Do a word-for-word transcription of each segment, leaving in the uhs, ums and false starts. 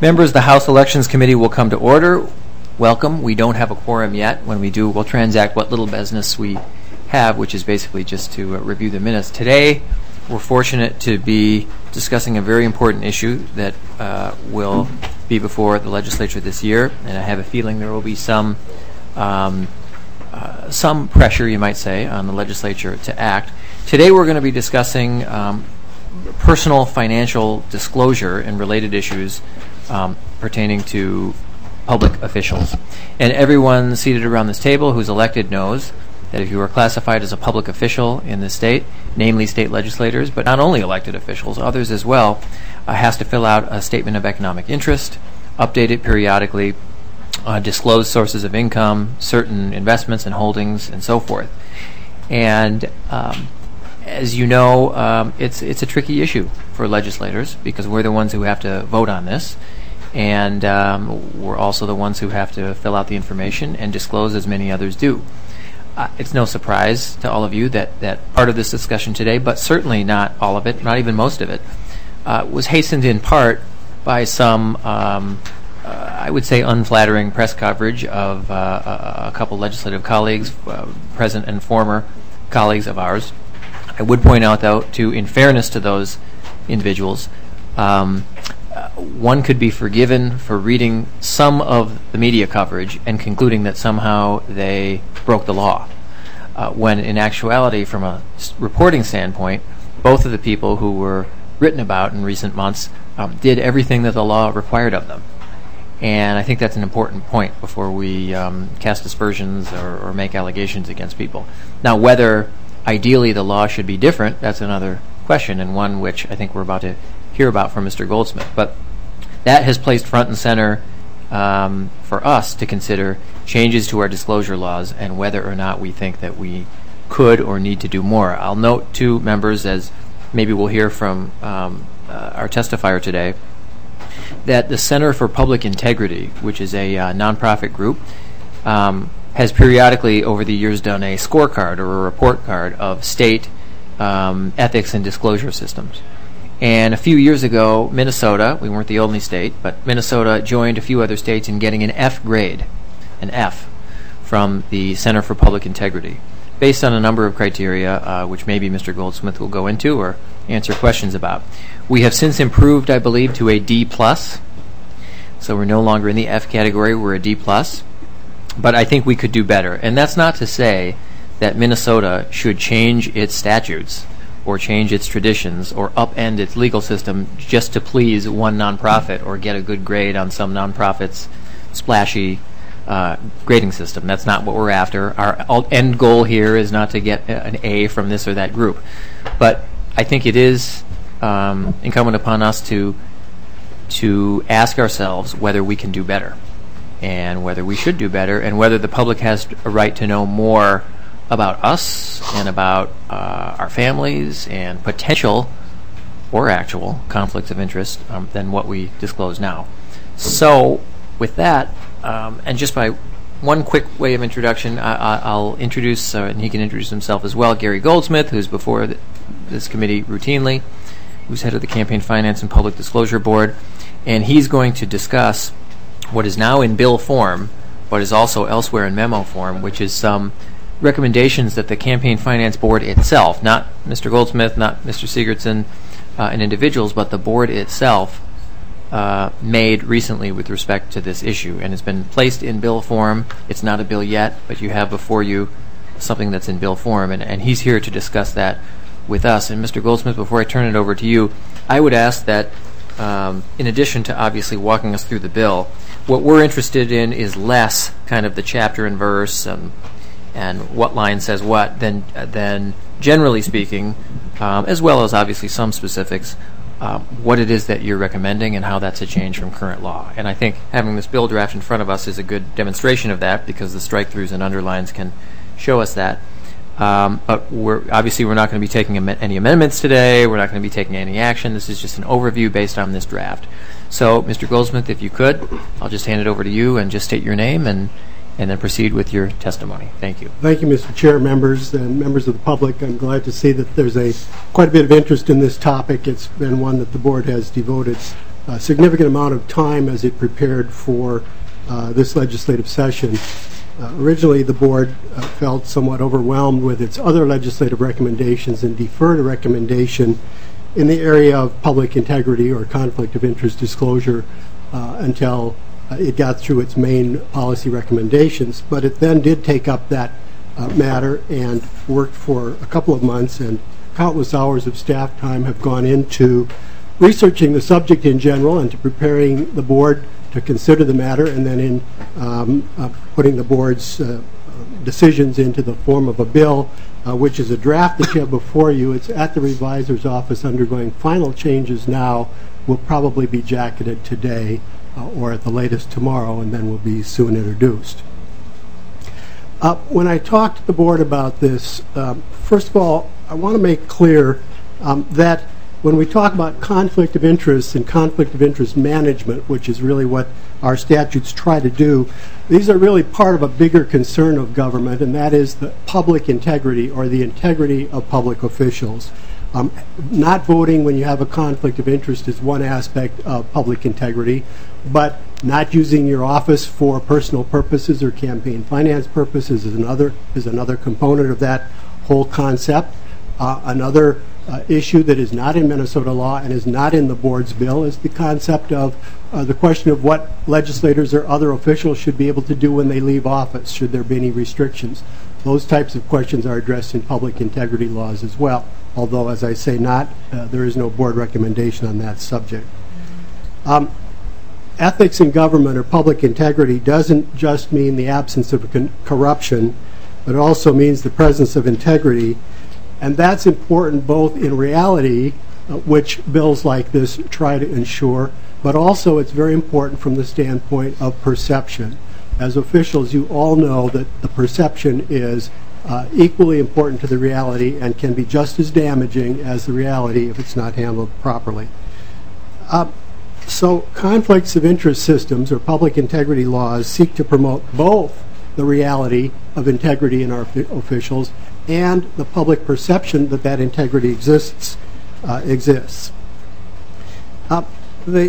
Members, the House Elections Committee will come to order. Welcome. We don't have a quorum yet. When we do, we'll transact what little business we have, which is basically just to uh, review the minutes. Today, we're fortunate to be discussing a very important issue that uh, will be before the legislature this year, and I have a feeling there will be some um, uh, some pressure, you might say, on the legislature to act. Today, we're going to be discussing um, personal financial disclosure and related issues um, pertaining to public officials. And everyone seated around this table who's elected knows that if you are classified as a public official in the state, namely state legislators, but not only elected officials, others as well, uh, has to fill out a statement of economic interest, update it periodically, uh, disclose sources of income, certain investments and holdings, and so forth. And um, as you know, um, it's it's a tricky issue for legislators because we're the ones who have to vote on this, and um, we're also the ones who have to fill out the information and disclose as many others do. Uh, it's no surprise to all of you that, that part of this discussion today, but certainly not all of it, not even most of it, uh, was hastened in part by some, um, uh, I would say, unflattering press coverage of uh, a, a couple legislative colleagues, uh, present and former colleagues of ours. I would point out, though, to in fairness to those individuals, um, uh, one could be forgiven for reading some of the media coverage and concluding that somehow they broke the law, uh, when in actuality, from a s- reporting standpoint, both of the people who were written about in recent months um, did everything that the law required of them. And I think that's an important point before we um, cast aspersions or, or make allegations against people. Now, whether ideally the law should be different, that's another question, and one which I think we're about to hear about from Mister Goldsmith. But that has placed front and center um, for us to consider changes to our disclosure laws and whether or not we think that we could or need to do more. I'll note, too, members, as maybe we'll hear from um, uh, our testifier today, that the Center for Public Integrity, which is a uh, nonprofit group, um, has periodically over the years done a scorecard or a report card of state um, ethics and disclosure systems. And a few years ago, Minnesota, we weren't the only state, but Minnesota joined a few other states in getting an F grade, an F, from the Center for Public Integrity, based on a number of criteria, uh, which maybe Mister Goldsmith will go into or answer questions about. We have since improved, I believe, to a D plus, so we're no longer in the F category, we're a D plus. But I think we could do better. And that's not to say that Minnesota should change its statutes or change its traditions or upend its legal system just to please one nonprofit or get a good grade on some nonprofit's splashy uh, grading system. That's not what we're after. Our end goal here is not to get an A from this or that group. But I think it is um, incumbent upon us to to ask ourselves whether we can do better, and whether we should do better, and whether the public has a right to know more about us and about uh, our families and potential or actual conflicts of interest um, than what we disclose now. So with that, um, and just by one quick way of introduction, I, I, I'll introduce, uh, and he can introduce himself as well, Gary Goldsmith, who's before th- this committee routinely, who's head of the Campaign Finance and Public Disclosure Board, and he's going to discuss what is now in bill form, but is also elsewhere in memo form, which is some recommendations that the Campaign Finance Board itself, not Mister Goldsmith, not Mister Sigurdson uh, and individuals, but the board itself uh, made recently with respect to this issue, and it's been placed in bill form. It's not a bill yet, but you have before you something that's in bill form, and, and he's here to discuss that with us. And Mister Goldsmith, before I turn it over to you, I would ask that um, in addition to obviously walking us through the bill, what we're interested in is less kind of the chapter and verse um, and what line says what than, uh, than generally speaking, um, as well as obviously some specifics, uh, what it is that you're recommending and how that's a change from current law. And I think having this bill draft in front of us is a good demonstration of that, because the strike-throughs and underlines can show us that. Um, but we're obviously we're not going to be taking am- any amendments today. We're not going to be taking any action. This is just an overview based on this draft. So, Mister Goldsmith, if you could, I'll just hand it over to you and just state your name and, and then proceed with your testimony. Thank you. Thank you, Mister Chair, members, and members of the public. I'm glad to see that there's a quite a bit of interest in this topic. It's been one that the board has devoted a significant amount of time as it prepared for uh, this legislative session. Uh, originally, the board uh, felt somewhat overwhelmed with its other legislative recommendations and deferred a recommendation in the area of public integrity or conflict of interest disclosure uh, until uh, it got through its main policy recommendations. But it then did take up that uh, matter and worked for a couple of months, and countless hours of staff time have gone into researching the subject in general and to preparing the board to consider the matter, and then in um, uh, putting the board's uh, decisions into the form of a bill, uh, which is a draft that you have before you. It's at the revisor's office undergoing final changes now, will probably be jacketed today uh, or at the latest tomorrow, and then will be soon introduced. Uh, when I talked to the board about this, uh, first of all, I want to make clear um, that when we talk about conflict of interest and conflict of interest management, which is really what our statutes try to do, these are really part of a bigger concern of government, and that is the public integrity or the integrity of public officials. Um, not voting when you have a conflict of interest is one aspect of public integrity, but not using your office for personal purposes or campaign finance purposes is another, is another component of that whole concept. Uh, another uh, issue that is not in Minnesota law and is not in the board's bill is the concept of uh, the question of what legislators or other officials should be able to do when they leave office, should there be any restrictions. Those types of questions are addressed in public integrity laws as well, although, as I say, not, uh, there is no board recommendation on that subject. Um, ethics in government or public integrity doesn't just mean the absence of con- corruption, but it also means the presence of integrity. And that's important both in reality, uh, which bills like this try to ensure, but also it's very important from the standpoint of perception. As officials, you all know that the perception is uh, equally important to the reality and can be just as damaging as the reality if it's not handled properly. Uh, so conflicts of interest systems or public integrity laws seek to promote both the reality of integrity in our officials and the public perception that that integrity exists. Uh, exists. Uh, the,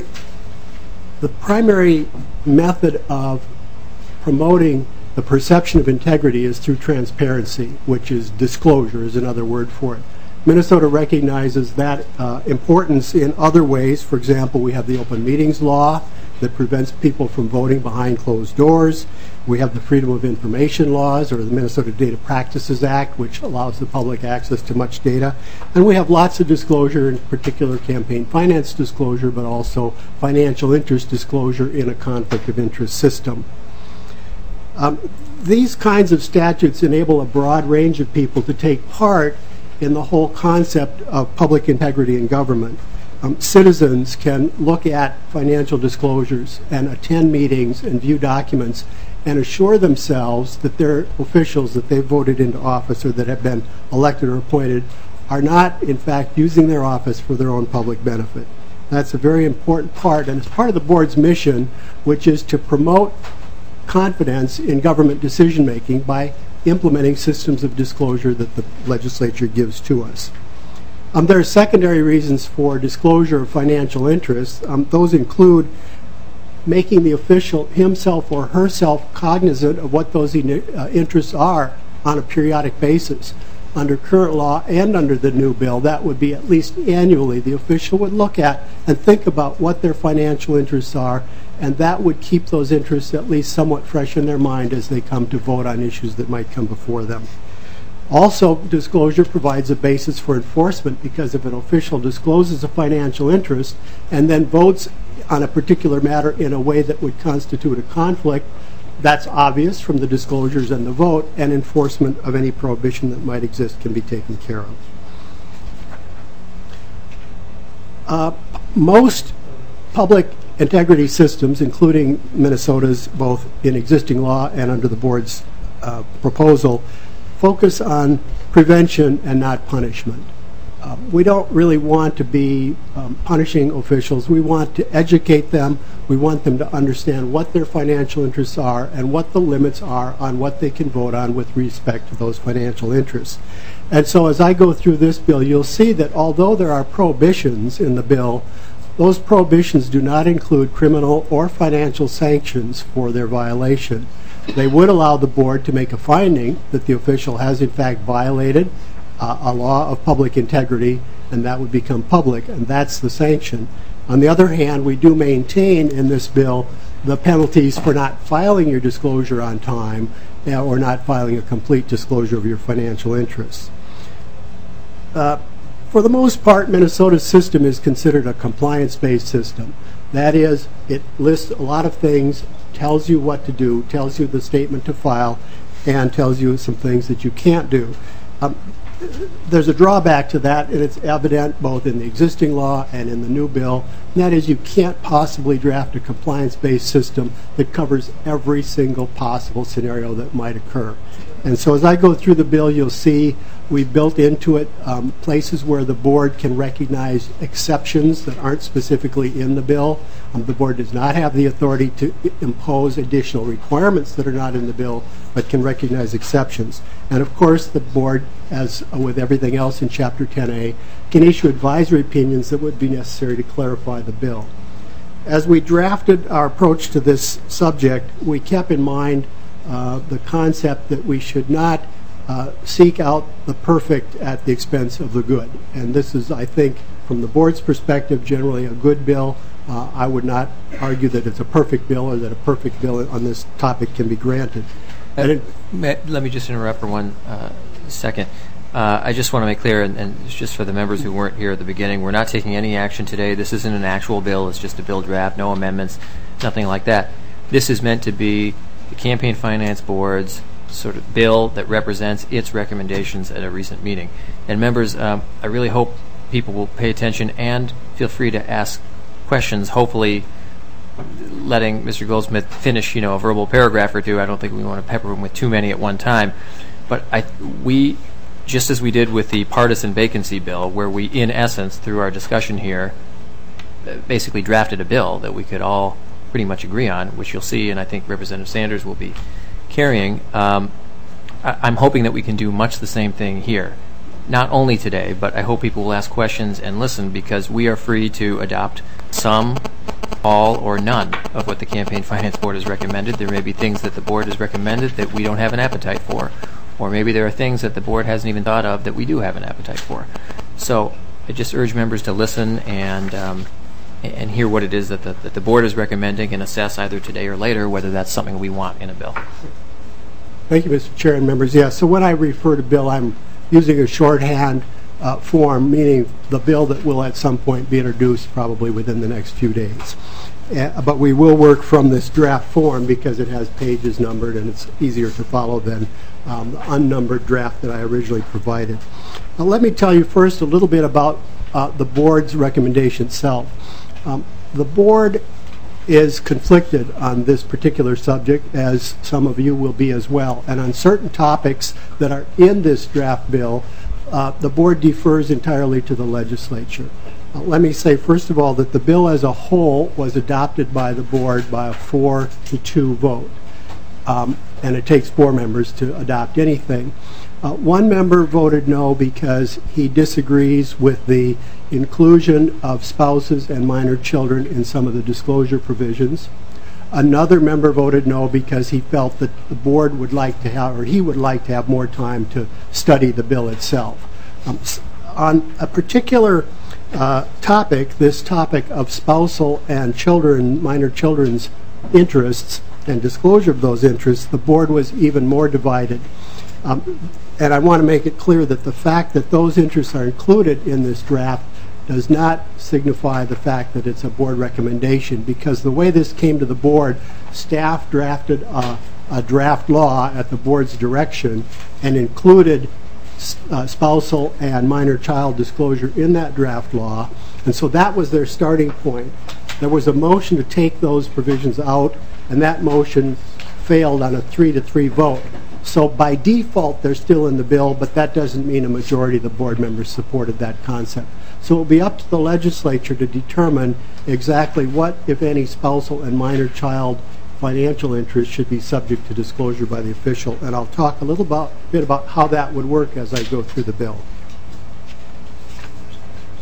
the primary method of promoting the perception of integrity is through transparency, which is disclosure is another word for it. Minnesota recognizes that uh, importance in other ways. For example, we have the open meetings law that prevents people from voting behind closed doors. We have the Freedom of Information laws, or the Minnesota Data Practices Act, which allows the public access to much data. And we have lots of disclosure, in particular campaign finance disclosure, but also financial interest disclosure in a conflict of interest system. Um, these kinds of statutes enable a broad range of people to take part in the whole concept of public integrity in government. Um, citizens can look at financial disclosures and attend meetings and view documents and assure themselves that their officials that they've voted into office or that have been elected or appointed are not, in fact, using their office for their own public benefit. That's a very important part, and it's part of the board's mission, which is to promote confidence in government decision-making by implementing systems of disclosure that the legislature gives to us. Um, there are secondary reasons for disclosure of financial interests. Um, those include making the official himself or herself cognizant of what those in, uh, interests are on a periodic basis. Under current law and under the new bill, that would be at least annually. The official would look at and think about what their financial interests are, and that would keep those interests at least somewhat fresh in their mind as they come to vote on issues that might come before them. Also, disclosure provides a basis for enforcement, because if an official discloses a financial interest and then votes on a particular matter in a way that would constitute a conflict, that's obvious from the disclosures and the vote, and enforcement of any prohibition that might exist can be taken care of. Uh, most public integrity systems, including Minnesota's, both in existing law and under the board's uh, proposal, focus on prevention and not punishment. Uh, we don't really want to be um, punishing officials. We want to educate them. We want them to understand what their financial interests are and what the limits are on what they can vote on with respect to those financial interests. And so as I go through this bill, you'll see that although there are prohibitions in the bill those prohibitions do not include criminal or financial sanctions for their violation. They would allow the board to make a finding that the official has in fact violated uh, a law of public integrity, and that would become public, and that's the sanction. On the other hand, we do maintain in this bill the penalties for not filing your disclosure on time uh, or not filing a complete disclosure of your financial interests. Uh, for the most part, Minnesota's system is considered a compliance-based system. That is, it lists a lot of things, tells you what to do, tells you the statement to file, and tells you some things that you can't do. Um, there's a drawback to that, and it's evident both in the existing law and in the new bill, and that is you can't possibly draft a compliance-based system that covers every single possible scenario that might occur. And so as I go through the bill, you'll see we built into it um, places where the board can recognize exceptions that aren't specifically in the bill. Um, the board does not have the authority to I- impose additional requirements that are not in the bill, but can recognize exceptions. And of course, the board, as uh, with everything else in Chapter ten A, can issue advisory opinions that would be necessary to clarify the bill. As we drafted our approach to this subject, we kept in mind uh, the concept that we should not Uh, seek out the perfect at the expense of the good. And this is, I think, from the board's perspective, generally a good bill. Uh, I would not argue that it's a perfect bill or that a perfect bill on this topic can be granted. And it, May, let me just interrupt for one uh, second. Uh, I just want to make clear, and, and it's just for the members who weren't here at the beginning, we're not taking any action today. This isn't an actual bill. It's just a bill draft, no amendments, nothing like that. This is meant to be the Campaign Finance Board's sort of bill that represents its recommendations at a recent meeting. And members, um, I really hope people will pay attention and feel free to ask questions, hopefully letting Mister Goldsmith finish, you know, a verbal paragraph or two. I don't think we want to pepper him with too many at one time. But I, we, just as we did with the partisan vacancy bill, where we, in essence, through our discussion here, basically drafted a bill that we could all pretty much agree on, which you'll see, and I think Representative Sanders will be carrying. Um, I- I'm hoping that we can do much the same thing here. Not only today, but I hope people will ask questions and listen, because we are free to adopt some, all, or none of what the Campaign Finance Board has recommended. There may be things that the board has recommended that we don't have an appetite for, or maybe there are things that the board hasn't even thought of that we do have an appetite for. So I just urge members to listen and um, and hear what it is that the, that the board is recommending and assess either today or later whether that's something we want in a bill. Thank you, Mister Chair and members. Yeah, so when I refer to bill, I'm using a shorthand uh, form, meaning the bill that will at some point be introduced probably within the next few days. Uh, but we will work from this draft form because it has pages numbered and it's easier to follow than um, the unnumbered draft that I originally provided. Now, let me tell you first a little bit about uh, the board's recommendation itself. Um, the board is conflicted on this particular subject, as some of you will be as well. And on certain topics that are in this draft bill, uh, the board defers entirely to the legislature. Uh, let me say, first of all, that the bill as a whole was adopted by the board by a four to two vote. Um, and it takes four members to adopt anything. Uh, one member voted no because he disagrees with the inclusion of spouses and minor children in some of the disclosure provisions. Another member voted no because he felt that the board would like to have, or he would like to have more time to study the bill itself. Um, on a particular uh, topic, this topic of spousal and children, minor children's interests and disclosure of those interests, the board was even more divided. Um, and I want to make it clear that the fact that those interests are included in this draft does not signify the fact that it's a board recommendation, because the way this came to the board, staff drafted a, a draft law at the board's direction and included uh, spousal and minor child disclosure in that draft law, and so that was their starting point. There was a motion to take those provisions out, and that motion failed on a three to three vote. So by default, they're still in the bill, but that doesn't mean a majority of the board members supported that concept. So it will be up to the legislature to determine exactly what, if any, spousal and minor child financial interests should be subject to disclosure by the official. And I'll talk a little about, bit about how that would work as I go through the bill.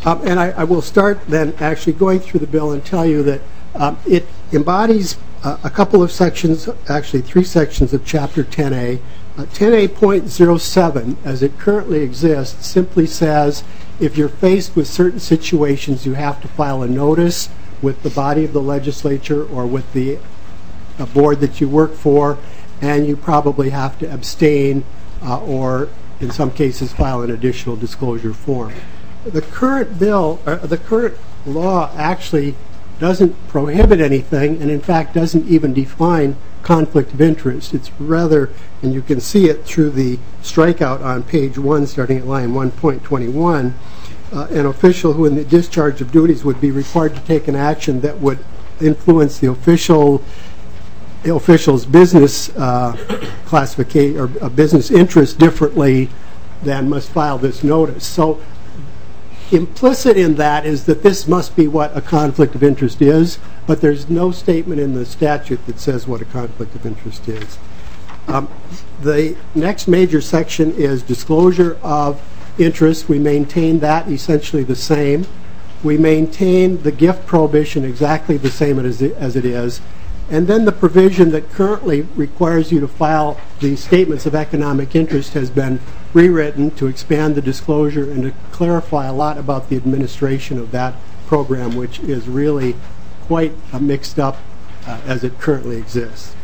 Um, and I, I will start then actually going through the bill and tell you that um, it embodies uh, a couple of sections, actually three sections of Chapter ten A. Uh, ten A point oh seven, as it currently exists, simply says if you're faced with certain situations, you have to file a notice with the body of the legislature or with the uh, board that you work for, and you probably have to abstain uh, or, in some cases, file an additional disclosure form. The current bill, uh, the current law actually doesn't prohibit anything, and in fact doesn't even define conflict of interest. It's rather, and you can see it through the strikeout on page one, starting at line one point twenty-one, uh, an official who in the discharge of duties would be required to take an action that would influence the official the official's business uh, classification or a business interest differently than must file this notice. So implicit in that is that this must be what a conflict of interest is, but there's no statement in the statute that says what a conflict of interest is. Um, the next major section is disclosure of interest. We maintain that essentially the same. We maintain the gift prohibition exactly the same as it, as it is. And then the provision that currently requires you to file the statements of economic interest has been rewritten to expand the disclosure and to clarify a lot about the administration of that program, which is really quite uh, mixed up uh, as it currently exists.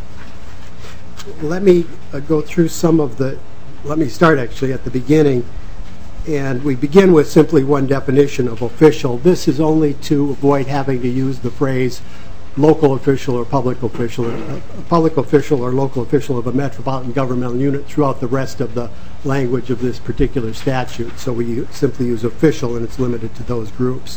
Let me uh, go through some of the, let me start actually at the beginning, and we begin with simply one definition of official. This is only to avoid having to use the phrase local official or public official, or a public official or local official of a metropolitan governmental unit throughout the rest of the language of this particular statute. So we simply use official, and it's limited to those groups.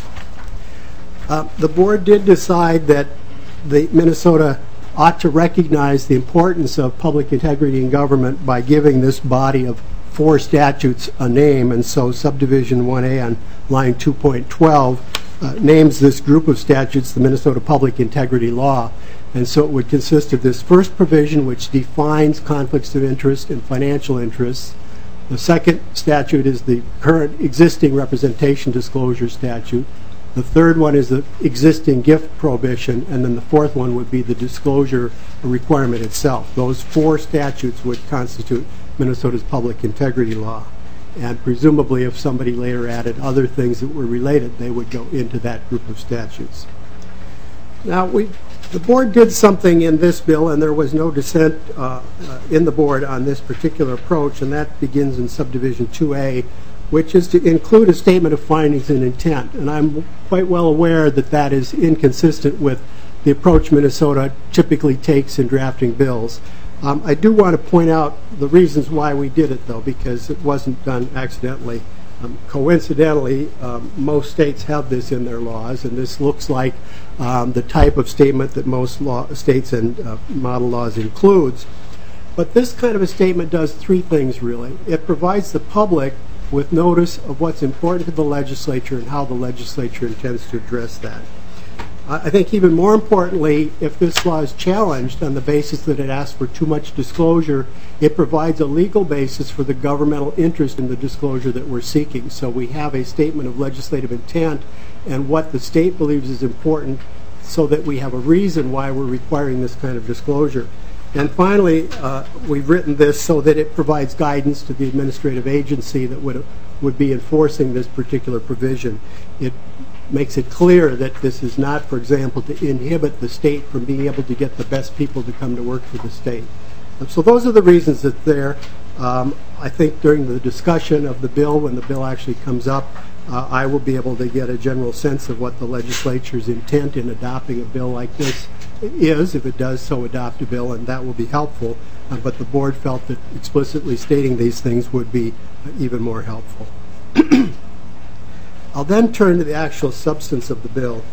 Uh, the board did decide that the Minnesota ought to recognize the importance of public integrity in government by giving this body of four statutes a name, and so subdivision one A on line two point twelve Uh, names this group of statutes the Minnesota Public Integrity Law. And so it would consist of this first provision, which defines conflicts of interest and financial interests. The second statute is the current existing representation disclosure statute. The third one is the existing gift prohibition, and then the fourth one would be the disclosure requirement itself. Those four statutes would constitute Minnesota's Public Integrity Law. And presumably if somebody later added other things that were related, they would go into that group of statutes. Now, we, the board did something in this bill, and there was no dissent uh, uh, in the board on this particular approach, and that begins in subdivision two A, which is to include a statement of findings and intent. And I'm quite well aware that that is inconsistent with the approach Minnesota typically takes in drafting bills. Um, I do want to point out the reasons why we did it, though, because it wasn't done accidentally. Um, coincidentally, um, most states have this in their laws, and this looks like um, the type of statement that most law, states and uh, model laws includes. But this kind of a statement does three things, really. It provides the public with notice of what's important to the legislature and how the legislature intends to address that. I think even more importantly, if this law is challenged on the basis that it asks for too much disclosure, it provides a legal basis for the governmental interest in the disclosure that we're seeking. So we have a statement of legislative intent and what the state believes is important, so that we have a reason why we're requiring this kind of disclosure. And finally, uh, we've written this so that it provides guidance to the administrative agency that would, would be enforcing this particular provision. It makes it clear that this is not, for example, to inhibit the state from being able to get the best people to come to work for the state. And so those are the reasons that they're, um, I think during the discussion of the bill, when the bill actually comes up, uh, I will be able to get a general sense of what the legislature's intent in adopting a bill like this is, if it does so adopt a bill, and that will be helpful. Uh, but the board felt that explicitly stating these things would be uh, even more helpful. I'll then turn to the actual substance of the bill,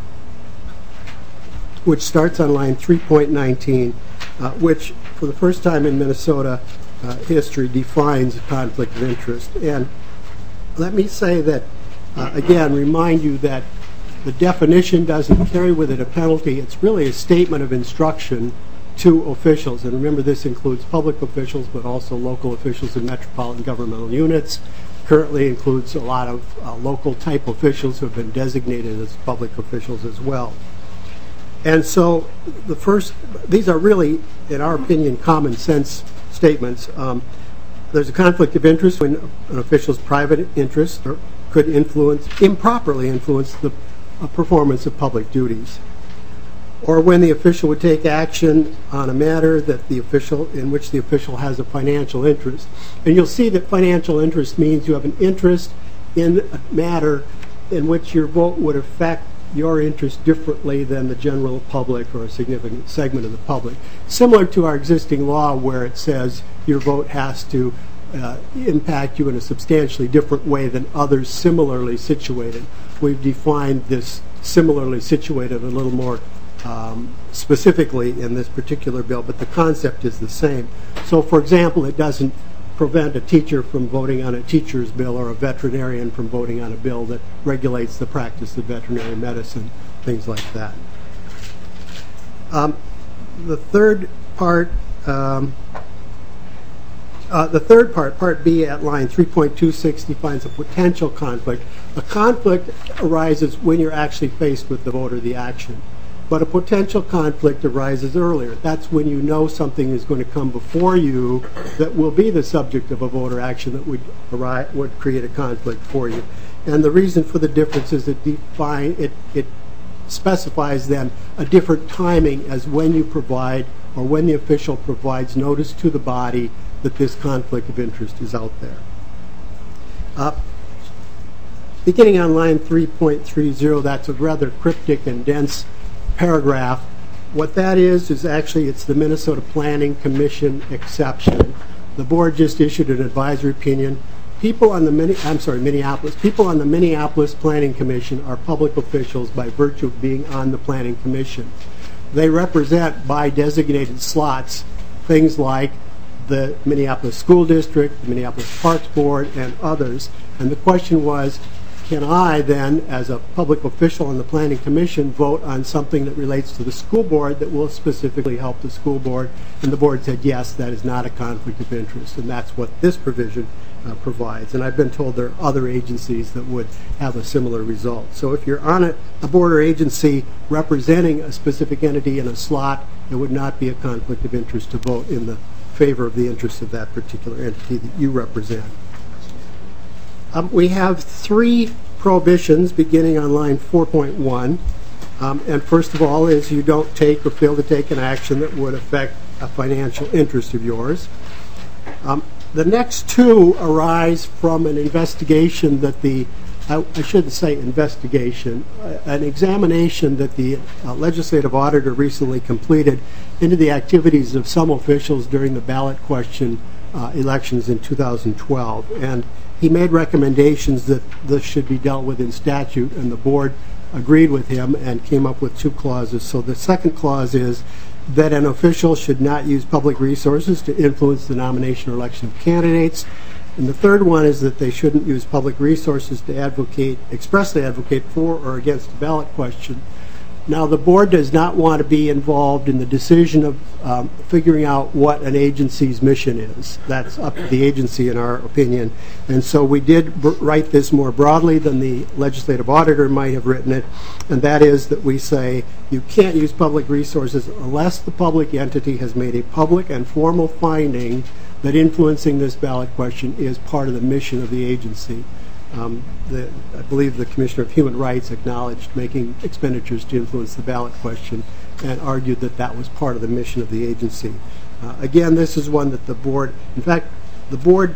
which starts on line three point nineteen, uh, which for the first time in Minnesota uh, history defines a conflict of interest. And let me say that, uh, again, remind you that the definition doesn't carry with it a penalty. It's really a statement of instruction to officials. And remember, this includes public officials, but also local officials in metropolitan governmental units. currently includes a lot of uh, local type officials who have been designated as public officials as well. And so the first, these are really, in our opinion, common sense statements. Um, there's a conflict of interest when an official's private interest or could influence, improperly influence the uh, performance of public duties, or when the official would take action on a matter that the official, in which the official has a financial interest. And you'll see that financial interest means you have an interest in a matter in which your vote would affect your interest differently than the general public or a significant segment of the public. Similar to our existing law where it says your vote has to uh, impact you in a substantially different way than others similarly situated. We've defined this similarly situated a little more um, specifically in this particular bill, but the concept is the same. So, for example, it doesn't prevent a teacher from voting on a teacher's bill or a veterinarian from voting on a bill that regulates the practice of veterinary medicine, things like that. Um, the third part, um, uh, the third part, Part B at line three point two six defines a potential conflict. A conflict arises when you're actually faced with the vote or the action. But a potential conflict arises earlier. That's when you know something is going to come before you that will be the subject of a vote or action that would arise, would create a conflict for you. And the reason for the difference is it define it it specifies then a different timing as when you provide or when the official provides notice to the body that this conflict of interest is out there. Uh, beginning on line three point three zero, that's a rather cryptic and dense paragraph. What that is is actually it's the Minnesota Planning Commission exception. The board just issued an advisory opinion. People on the Mini- I'm sorry, Minneapolis. People on the Minneapolis Planning Commission are public officials by virtue of being on the Planning Commission. They represent by designated slots things like the Minneapolis School District, the Minneapolis Parks Board, and others. And the question was, can I then, as a public official on the Planning Commission, vote on something that relates to the school board that will specifically help the school board? And the board said, yes, that is not a conflict of interest, and that's what this provision uh, provides. And I've been told there are other agencies that would have a similar result. So if you're on a, a board or agency representing a specific entity in a slot, it would not be a conflict of interest to vote in the favor of the interests of that particular entity that you represent. Um, we have three prohibitions beginning on line four point one. Um, and first of all is you don't take or fail to take an action that would affect a financial interest of yours. Um, the next two arise from an investigation that the, I, I shouldn't say investigation, uh, an examination that the uh, legislative auditor recently completed into the activities of some officials during the ballot question uh, elections in two thousand twelve. And he made recommendations that this should be dealt with in statute, and the board agreed with him and came up with two clauses. So the second clause is that an official should not use public resources to influence the nomination or election of candidates. And the third one is that they shouldn't use public resources to advocate, expressly advocate for or against a ballot question. Now, the board does not want to be involved in the decision of um, figuring out what an agency's mission is. That's up to the agency, in our opinion. And so we did b- write this more broadly than the legislative auditor might have written it, and that is that we say you can't use public resources unless the public entity has made a public and formal finding that influencing this ballot question is part of the mission of the agency. Um, the, I believe the Commissioner of Human Rights acknowledged making expenditures to influence the ballot question and argued that that was part of the mission of the agency. Uh, again, this is one that the board, in fact, the board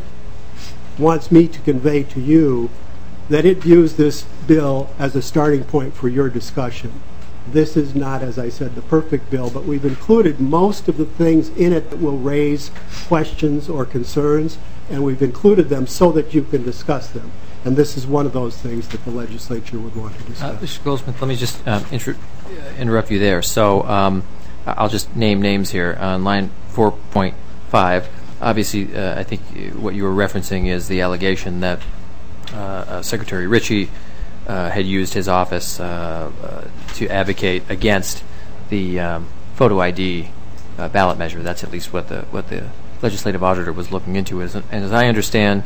wants me to convey to you that it views this bill as a starting point for your discussion. This is not, as I said, the perfect bill, but we've included most of the things in it that will raise questions or concerns, and we've included them so that you can discuss them. And this is one of those things that the legislature would want to discuss. Uh, Mister Goldsmith, let me just um, inter- interrupt you there. So um, I'll just name names here. On line four point five, obviously, uh, I think what you were referencing is the allegation that uh, uh, Secretary Ritchie uh, had used his office uh, uh, to advocate against the um, photo I D uh, ballot measure. That's at least what the what the legislative auditor was looking into. And as I understand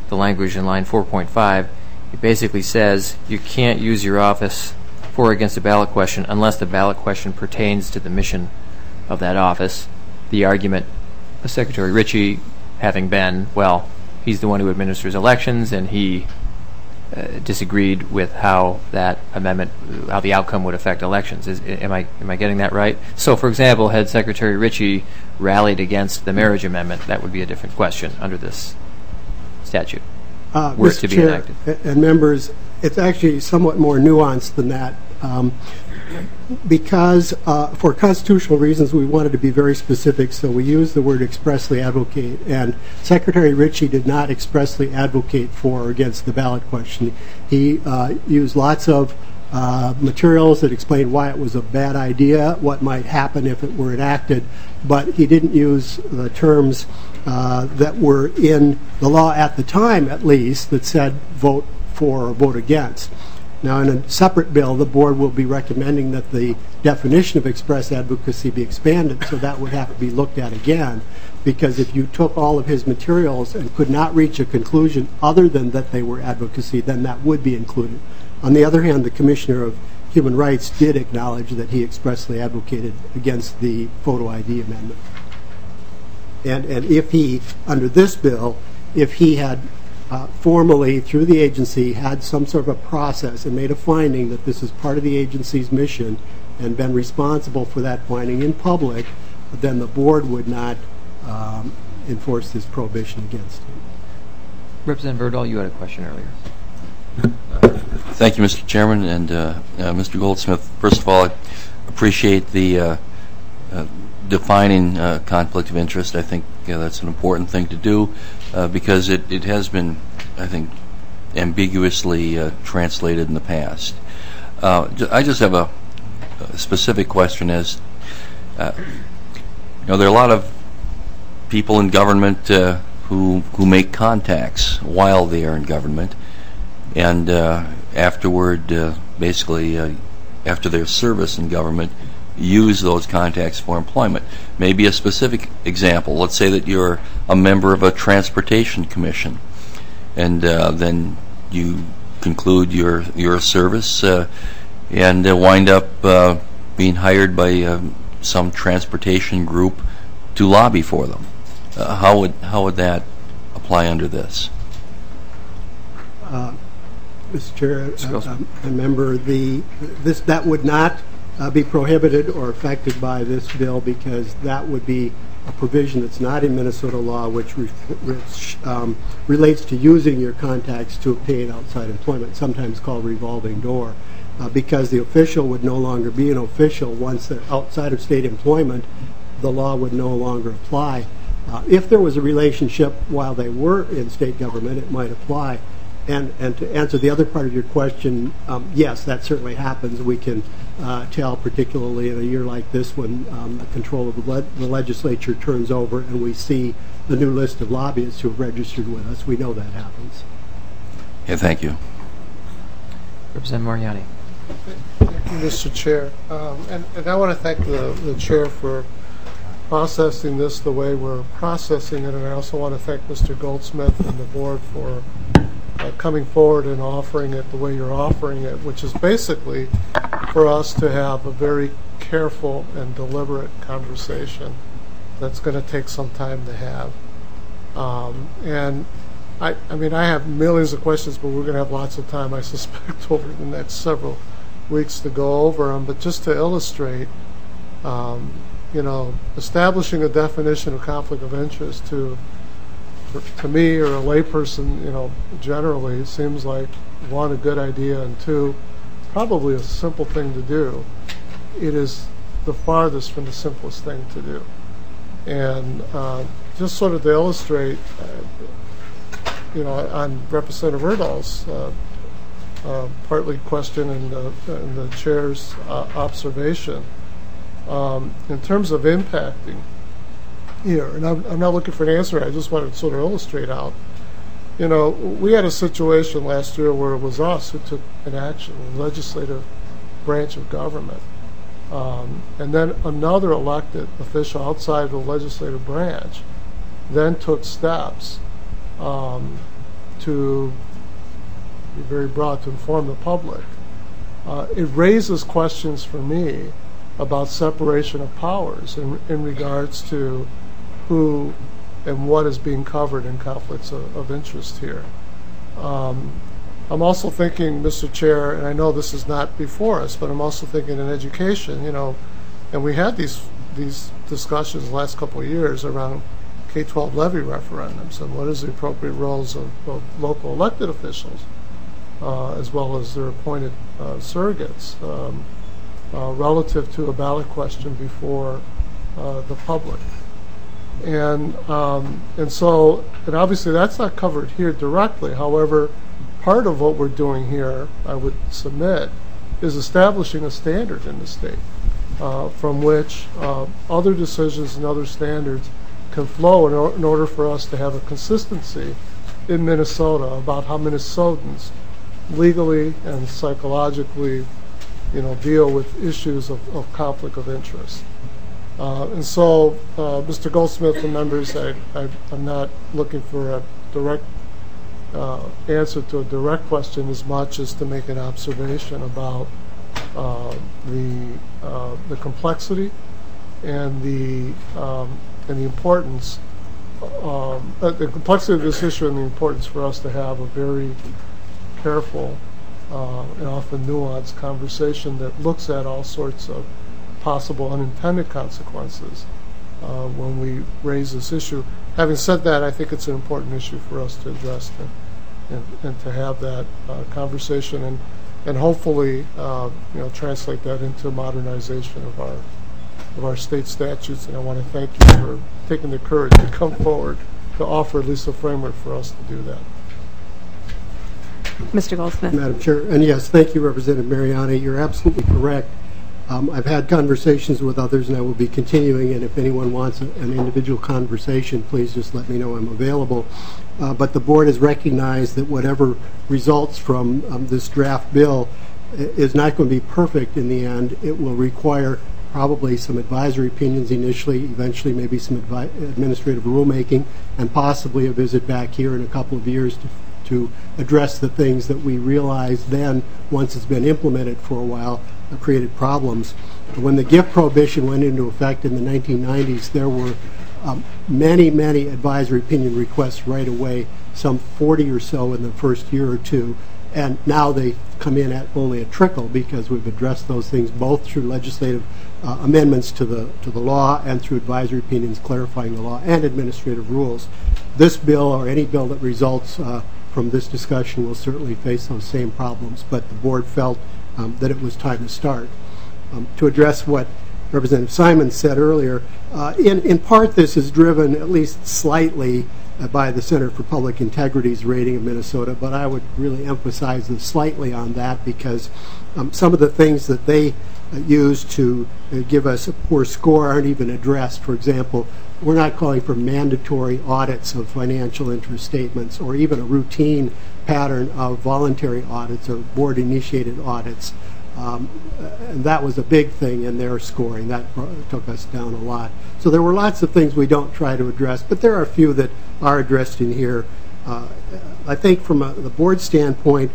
the language in line four point five, it basically says you can't use your office for or against a ballot question unless the ballot question pertains to the mission of that office. The argument of Secretary Ritchie having been, well, he's the one who administers elections, and he uh, disagreed with how that amendment, how the outcome would affect elections. Is, am I am I getting that right? So, for example, had Secretary Ritchie rallied against the marriage amendment, that would be a different question under this statute. Uh, were it Mister to be Chair enacted. And members, it's actually somewhat more nuanced than that. Um, because uh, for constitutional reasons we wanted to be very specific, so we used the word expressly advocate, and Secretary Ritchie did not expressly advocate for or against the ballot question. He uh, used lots of uh, materials that explained why it was a bad idea, what might happen if it were enacted, but he didn't use the terms uh, that were in the law at the time, at least, that said vote for or vote against. Now, in a separate bill, the board will be recommending that the definition of express advocacy be expanded, so that would have to be looked at again, because if you took all of his materials and could not reach a conclusion other than that they were advocacy, then that would be included. On the other hand, the Commissioner of Human Rights did acknowledge that he expressly advocated against the photo I D amendment. And, and if he, under this bill, if he had Uh, formally, through the agency, had some sort of a process and made a finding that this is part of the agency's mission and been responsible for that finding in public, then the board would not um, enforce this prohibition against him. Representative Verdall, you had a question earlier. Thank you, Mister Chairman, and uh, uh, Mister Goldsmith. First of all, I appreciate the uh, uh, defining uh, conflict of interest. I think uh, that's an important thing to do uh, because it, it has been, I think, ambiguously uh, translated in the past. Uh, ju- I just have a, a specific question as, uh, you know, there are a lot of people in government uh, who, who make contacts while they are in government, and uh, afterward, uh, basically, uh, after their service in government, use those contacts for employment. Maybe a specific example. Let's say that you're a member of a transportation commission, and uh, then you conclude your your service uh, and uh, wind up uh, being hired by uh, some transportation group to lobby for them. Uh, how would how would that apply under this? Uh, Mister Chair, uh, um, a member, the this that would not Uh, be prohibited or affected by this bill, because that would be a provision that's not in Minnesota law, which, re- which um, relates to using your contacts to obtain outside employment, sometimes called revolving door, uh, because the official would no longer be an official once they're outside of state employment. The law would no longer apply. Uh, if there was a relationship while they were in state government, it might apply. And, and to answer the other part of your question, um, yes, that certainly happens. We can uh, tell, particularly in a year like this, when um, the control of the, le- the legislature turns over and we see the new list of lobbyists who have registered with us. We know that happens. Yeah, thank you. Representative Mariani. Thank you, Mister Chair. Um, and, and I want to thank the, the Chair for processing this the way we're processing it, and I also want to thank Mister Goldsmith and the board for Uh, coming forward and offering it the way you're offering it, which is basically for us to have a very careful and deliberate conversation that's going to take some time to have. Um, and I, I mean, I have millions of questions, but we're going to have lots of time, I suspect, over the next several weeks to go over them. But just to illustrate, um, you know, establishing a definition of conflict of interest to to me, or a layperson, you know, generally, it seems like, one, a good idea, and two, probably a simple thing to do. It is the farthest from the simplest thing to do. And uh, just sort of to illustrate, uh, you know, on Representative Verdall's uh, uh, partly question and the, and the chair's uh, observation, um, in terms of impacting here, and I'm, I'm not looking for an answer, I just wanted to sort of illustrate out. You know, we had a situation last year where it was us who took an action, the legislative branch of government. Um, and then another elected official outside the legislative branch then took steps um, to be very broad, to inform the public, uh, it raises questions for me about separation of powers in, in regards to who and what is being covered in conflicts of, of interest here. Um, I'm also thinking, Mister Chair, and I know this is not before us, but I'm also thinking in education, you know, and we had these these discussions the last couple of years around K twelve levy referendums and what is the appropriate roles of, of local elected officials, uh, as well as their appointed uh, surrogates, um, uh, relative to a ballot question before uh, the public. And um, and so, and obviously that's not covered here directly. However, part of what we're doing here, I would submit, is establishing a standard in the state uh, from which uh, other decisions and other standards can flow in, or, in order for us to have a consistency in Minnesota about how Minnesotans legally and psychologically, you know, deal with issues of, of conflict of interest. Uh, and so, uh, Mister Goldsmith and members, I, I, I'm not looking for a direct uh, answer to a direct question as much as to make an observation about uh, the uh, the complexity and the um, and the importance, um, uh, the complexity of this issue and the importance for us to have a very careful uh, and often nuanced conversation that looks at all sorts of possible unintended consequences uh, when we raise this issue. Having said that, I think it's an important issue for us to address and, and, and to have that uh, conversation and, and hopefully uh, you know, translate that into modernization of our of our state statutes. And I want to thank you for taking the courage to come forward to offer at least a framework for us to do that. Mister Goldsmith. Madam Chair, and yes, thank you, Representative Mariani. You're absolutely correct. Um, I've had conversations with others, and I will be continuing, and if anyone wants a, an individual conversation, please just let me know. I'm available. Uh, but the board has recognized that whatever results from um, this draft bill is not going to be perfect in the end. It will require probably some advisory opinions initially, eventually maybe some advi administrative rulemaking, and possibly a visit back here in a couple of years to to address the things that we realized then, once it's been implemented for a while, uh, created problems. When the gift prohibition went into effect in the nineteen nineties, there were um, many, many advisory opinion requests right away, some forty or so in the first year or two, and now they come in at only a trickle because we've addressed those things both through legislative uh, amendments to the to the law and through advisory opinions clarifying the law and administrative rules. This bill, or any bill that results uh, from this discussion, will certainly face those same problems, but the board felt um, that it was time to start. Um, to address what Representative Simon said earlier, uh, in, in part this is driven at least slightly uh, by the Center for Public Integrity's rating of Minnesota, but I would really emphasize the slightly on that because um, some of the things that they uh, use to uh, give us a poor score aren't even addressed. For example, we're not calling for mandatory audits of financial interest statements or even a routine pattern of voluntary audits or board-initiated audits. Um, and that was a big thing in their scoring. That brought, took us down a lot. So there were lots of things we don't try to address, but there are a few that are addressed in here. Uh, I think from a, the board standpoint,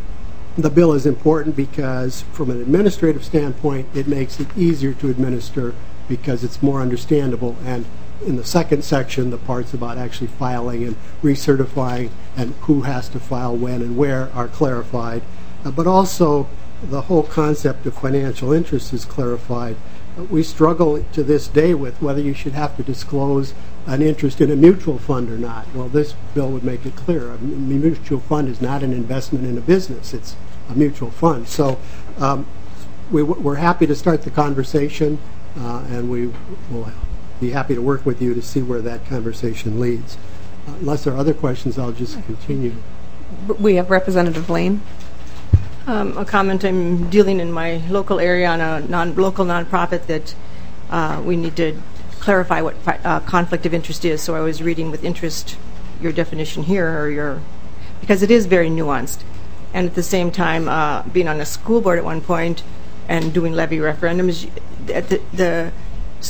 the bill is important because from an administrative standpoint, it makes it easier to administer because it's more understandable. And in the second section, the parts about actually filing and recertifying and who has to file when and where are clarified. Uh, but also, the whole concept of financial interest is clarified. Uh, we struggle to this day with whether you should have to disclose an interest in a mutual fund or not. Well, this bill would make it clear. A mutual fund is not an investment in a business. It's a mutual fund. So um, we, we're happy to start the conversation, uh, and we will be happy to work with you to see where that conversation leads. Uh, unless there are other questions, I'll just continue. We have Representative Lane. Um, a comment. I'm dealing in my local area on a non local nonprofit that uh, we need to clarify what fi uh, conflict of interest is. So I was reading with interest your definition here, or your, because it is very nuanced. And at the same time, uh, being on a school board at one point and doing levy referendums, at the, the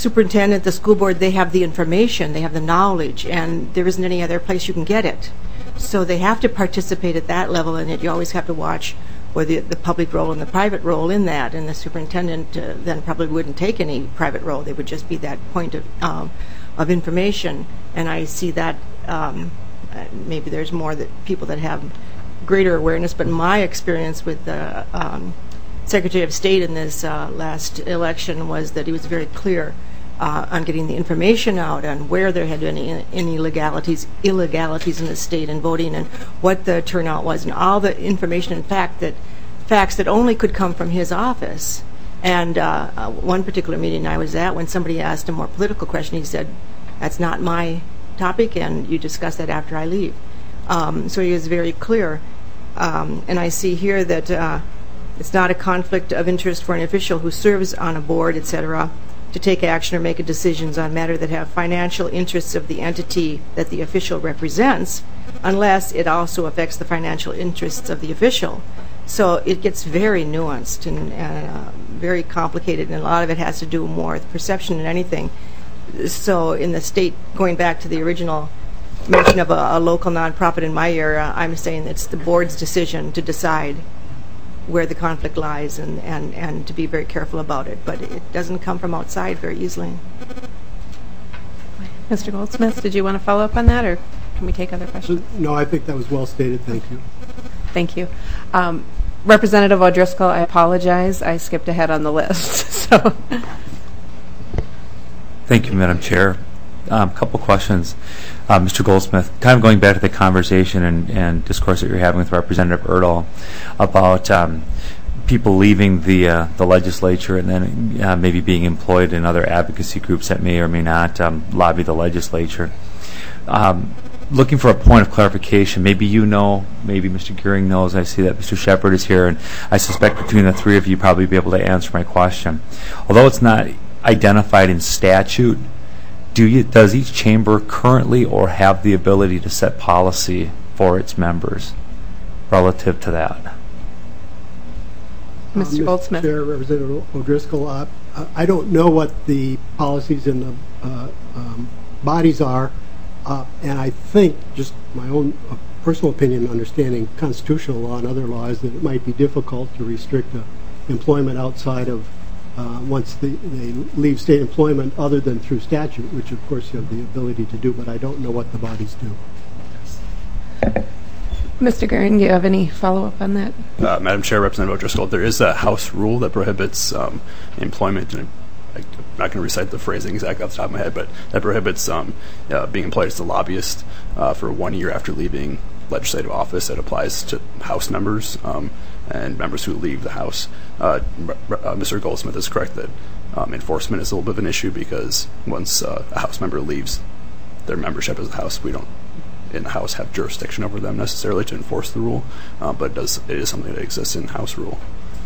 superintendent, the school board, they have the information, they have the knowledge, and there isn't any other place you can get it. So they have to participate at that level, and yet you always have to watch or the, the public role and the private role in that, and the superintendent uh, then probably wouldn't take any private role. They would just be that point of um, of information, and I see that um, uh, maybe there's more that people that have greater awareness, but my experience with the um, Secretary of State in this uh, last election was that he was very clear uh, on getting the information out on where there had been any, any legalities, illegalities in the state in voting, and what the turnout was, and all the information and fact that facts that only could come from his office. And uh, uh, one particular meeting I was at, when somebody asked a more political question, he said, "That's not my topic, and you discuss that after I leave." Um, so he was very clear. Um, and I see here that uh, it's not a conflict of interest for an official who serves on a board, et cetera, to take action or make decisions on matters that have financial interests of the entity that the official represents, unless it also affects the financial interests of the official. So it gets very nuanced and uh, very complicated, and a lot of it has to do more with perception than anything. So in the state, going back to the original mention of a, a local nonprofit in my area, I'm saying it's the board's decision to decide where the conflict lies, and, and, and to be very careful about it. But it doesn't come from outside very easily. Mister Goldsmith, did you want to follow up on that, or can we take other questions? No, I think that was well stated. Thank you. Thank you. Um, Representative O'Driscoll, I apologize. I skipped ahead on the list. So, thank you, Madam Chair. A um, couple questions. Uh, Mister Goldsmith, kind of going back to the conversation and, and discourse that you're having with Representative Erdahl about um, people leaving the uh, the legislature and then uh, maybe being employed in other advocacy groups that may or may not um, lobby the legislature. Um, looking for a point of clarification, maybe you know, maybe Mister Gearing knows. I see that Mister Shepard is here, and I suspect between the three of you probably be able to answer my question. Although it's not identified in statute, Do you, does each chamber currently or have the ability to set policy for its members relative to that? Mister Uh, Goldsmith. Chair, Representative O'Driscoll, uh, I don't know what the policies in the uh, um, bodies are, uh, and I think, just my own uh, personal opinion, understanding constitutional law and other laws, that it might be difficult to restrict uh, employment outside of Uh, once the, they leave state employment, other than through statute, which of course you have the ability to do, but I don't know what the bodies do. Mister Gearing, do you have any follow-up on that? Uh, Madam Chair, Representative O'Driscoll, there is a House rule that prohibits um, employment, and I'm not going to recite the phrasing exactly off the top of my head, but that prohibits um, uh, being employed as a lobbyist uh, for one year after leaving legislative office. That applies to House members um, and members who leave the House. Uh, uh, Mister Goldsmith is correct that um, enforcement is a little bit of an issue, because once uh, a House member leaves their membership as a House, we don't in the House have jurisdiction over them necessarily to enforce the rule, uh, but it, does, it is something that exists in House rule.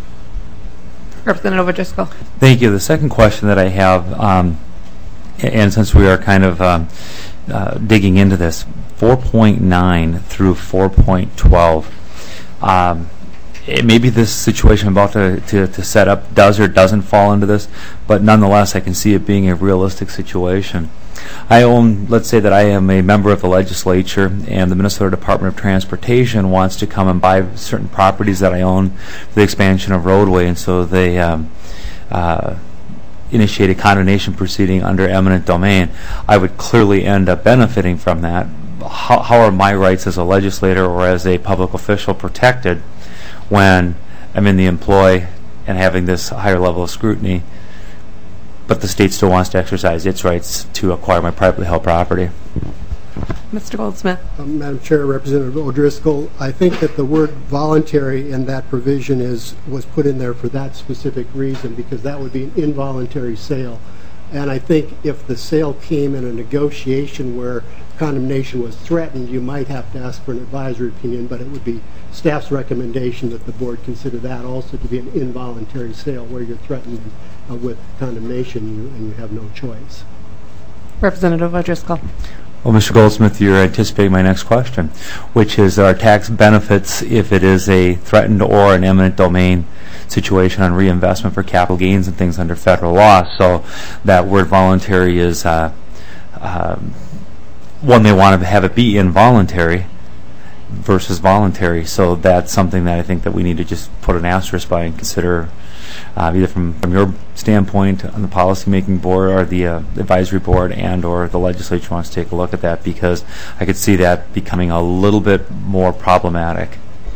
Representative O'Driscoll. Thank you. The second question that I have, um, and since we are kind of um, uh, digging into this, four point nine through four point twelve, um, it maybe this situation I'm about to, to, to set up does or doesn't fall into this, but nonetheless I can see it being a realistic situation. I own, let's say that I am a member of the legislature, and the Minnesota Department of Transportation wants to come and buy certain properties that I own for the expansion of roadway, and so they um, uh, initiate a condemnation proceeding under eminent domain. I would clearly end up benefiting from that. How, how are my rights as a legislator or as a public official protected when I'm in the employ and having this higher level of scrutiny, but the state still wants to exercise its rights to acquire my privately held property? Mister Goldsmith. Um, Madam Chair, Representative O'Driscoll, I think that the word voluntary in that provision is was put in there for that specific reason, because that would be an involuntary sale. And I think if the sale came in a negotiation where condemnation was threatened, you might have to ask for an advisory opinion, but it would be staff's recommendation that the board consider that also to be an involuntary sale, where you're threatened uh, with condemnation you, and you have no choice. Representative O'Driscoll. Well, Mister Goldsmith, you're anticipating my next question, which is, are tax benefits, if it is a threatened or an eminent domain situation on reinvestment for capital gains and things under federal law? So that word voluntary is uh, uh, one, they want to have it be involuntary, versus voluntary. So that's something that I think that we need to just put an asterisk by and consider, uh, either from, from your standpoint on the policymaking board or the uh, advisory board, and or the legislature wants to take a look at that, because I could see that becoming a little bit more problematic.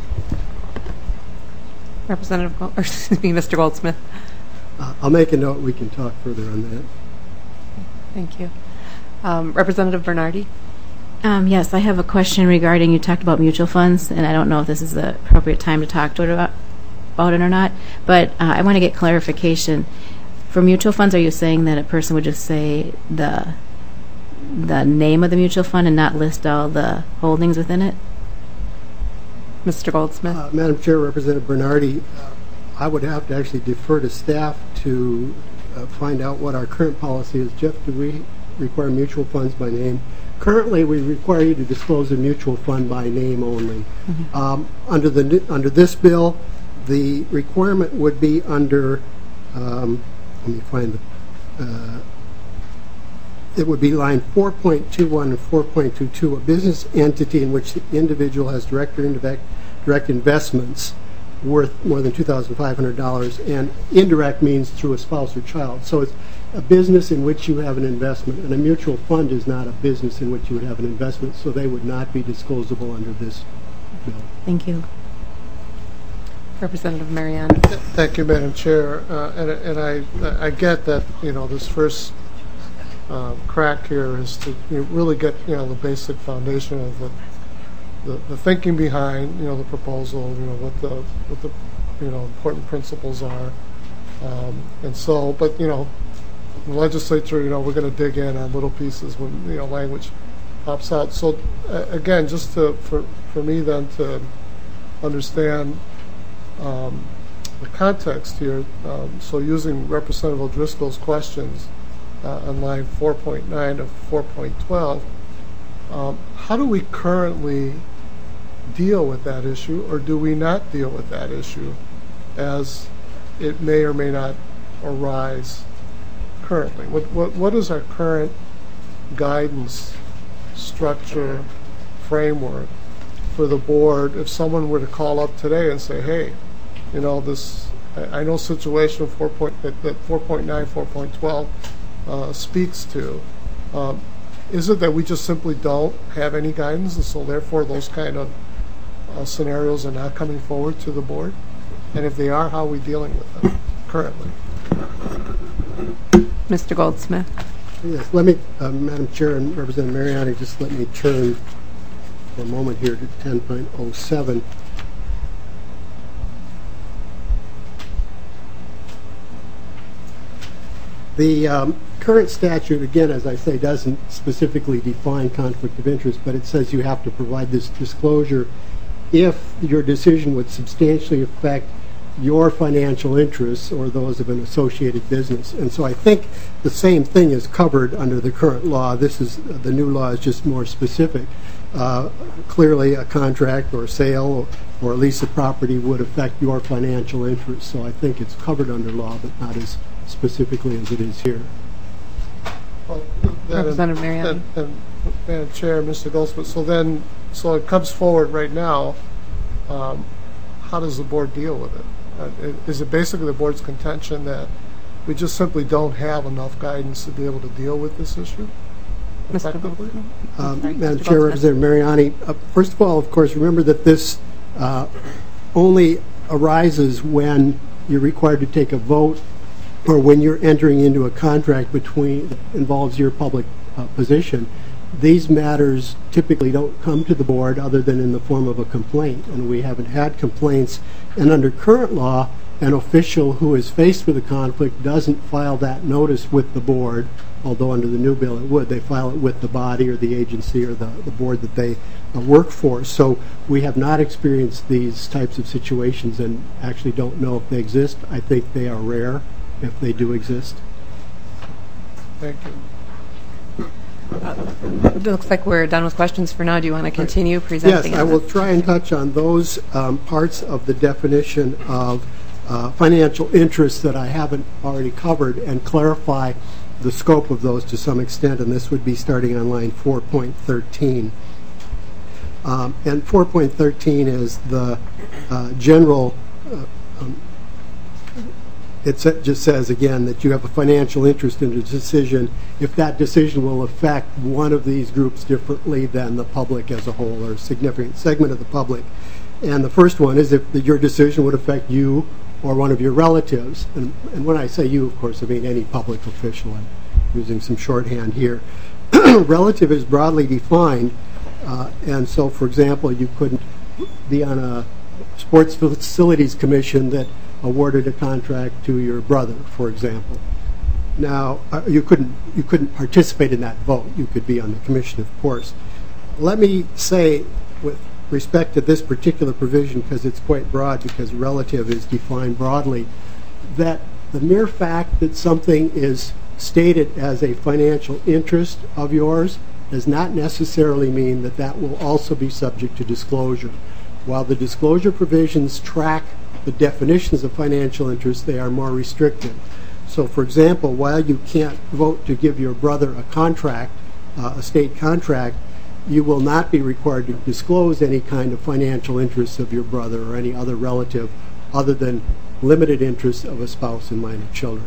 Representative, Gold, or excuse me, Mister Goldsmith. Uh, I'll make a note. We can talk further on that. Thank you. Um, Representative Bernardi. Um, yes, I have a question regarding, you talked about mutual funds, and I don't know if this is the appropriate time to talk to it about, about it or not, but uh, I want to get clarification. For mutual funds, are you saying that a person would just say the the name of the mutual fund and not list all the holdings within it? Mister Goldsmith. Uh, Madam Chair, Representative Bernardi, uh, I would have to actually defer to staff to uh, find out what our current policy is. Jeff, do we require mutual funds by name? Currently, we require you to disclose a mutual fund by name only. Mm-hmm. um, under the under this bill, the requirement would be under. Um, let me find the. Uh, it would be line four point two one and four point two two. A business entity in which the individual has direct or indirect direct investments worth more than two thousand five hundred dollars, and indirect means through a spouse or child. So it's a business in which you have an investment, and a mutual fund is not a business in which you would have an investment, so they would not be disclosable under this bill. Thank you. Representative Mariani. Thank you, Madam Chair. Uh, and and I I get that, you know, this first uh, crack here is to you know, really get, you know, the basic foundation of the, the the thinking behind, you know, the proposal, you know, what the what the you know important principles are, um, and so, but you know. The legislature, you know, we're going to dig in on little pieces when, you know, language pops out. So, uh, again, just to, for, for me then to understand um, the context here, um, so using Representative O'Driscoll's questions uh, on line four point nine of four point twelve, um, how do we currently deal with that issue, or do we not deal with that issue as it may or may not arise currently? What, what what is our current guidance structure framework for the board if someone were to call up today and say, hey, you know, this I, I know situation four point that, that four point nine, four point twelve uh, speaks to. Um, is it that we just simply don't have any guidance, and so therefore those kind of uh, scenarios are not coming forward to the board? And if they are, how are we dealing with them currently? Mister Goldsmith. Yes, let me, uh, Madam Chair and Representative Mariani, just let me turn for a moment here to ten point oh seven. The um, current statute, again, as I say, doesn't specifically define conflict of interest, but it says you have to provide this disclosure if your decision would substantially affect your financial interests or those of an associated business. And so I think the same thing is covered under the current law. This is, the new law is just more specific. Uh, clearly a contract or sale or, or a lease of property would affect your financial interests. So I think it's covered under law, but not as specifically as it is here. Well, Representative Mariani. And, and, Madam Chair, Mister Goldsmith, so then, so it comes forward right now. Um, how does the board deal with it? Uh, is it basically the board's contention that we just simply don't have enough guidance to be able to deal with this issue effectively? Um, Madam Chair, Representative Mariani, uh, first of all, of course, remember that this uh, only arises when you're required to take a vote or when you're entering into a contract between that involves your public uh, position. These matters typically don't come to the board other than in the form of a complaint, and we haven't had complaints. And under current law, an official who is faced with a conflict doesn't file that notice with the board, although under the new bill it would. They file it with the body or the agency or the, the board that they uh, work for. So we have not experienced these types of situations and actually don't know if they exist. I think they are rare if they do exist. Thank you. Uh, it looks like we're done with questions for now. Do you want to continue presenting? Yes, I will try and touch on those um, parts of the definition of uh, financial interests that I haven't already covered and clarify the scope of those to some extent, and this would be starting on line four point thirteen. Um, and four point thirteen is the uh, general, uh, um, it sa- just says again that you have a financial interest in a decision if that decision will affect one of these groups differently than the public as a whole or a significant segment of the public. And the first one is if the, your decision would affect you or one of your relatives. And, and when I say you, of course, I mean any public official. I'm using some shorthand here. Relative is broadly defined, uh, and so, for example, you couldn't be on a sports facilities commission that awarded a contract to your brother, for example. Now, uh, you couldn't you couldn't participate in that vote. You could be on the commission, of course. Let me say, with respect to this particular provision, because it's quite broad, because relative is defined broadly, that the mere fact that something is stated as a financial interest of yours does not necessarily mean that that will also be subject to disclosure. While the disclosure provisions track the definitions of financial interest, they are more restrictive. So, for example, while you can't vote to give your brother a contract, uh, a state contract, you will not be required to disclose any kind of financial interests of your brother or any other relative other than limited interests of a spouse and minor children.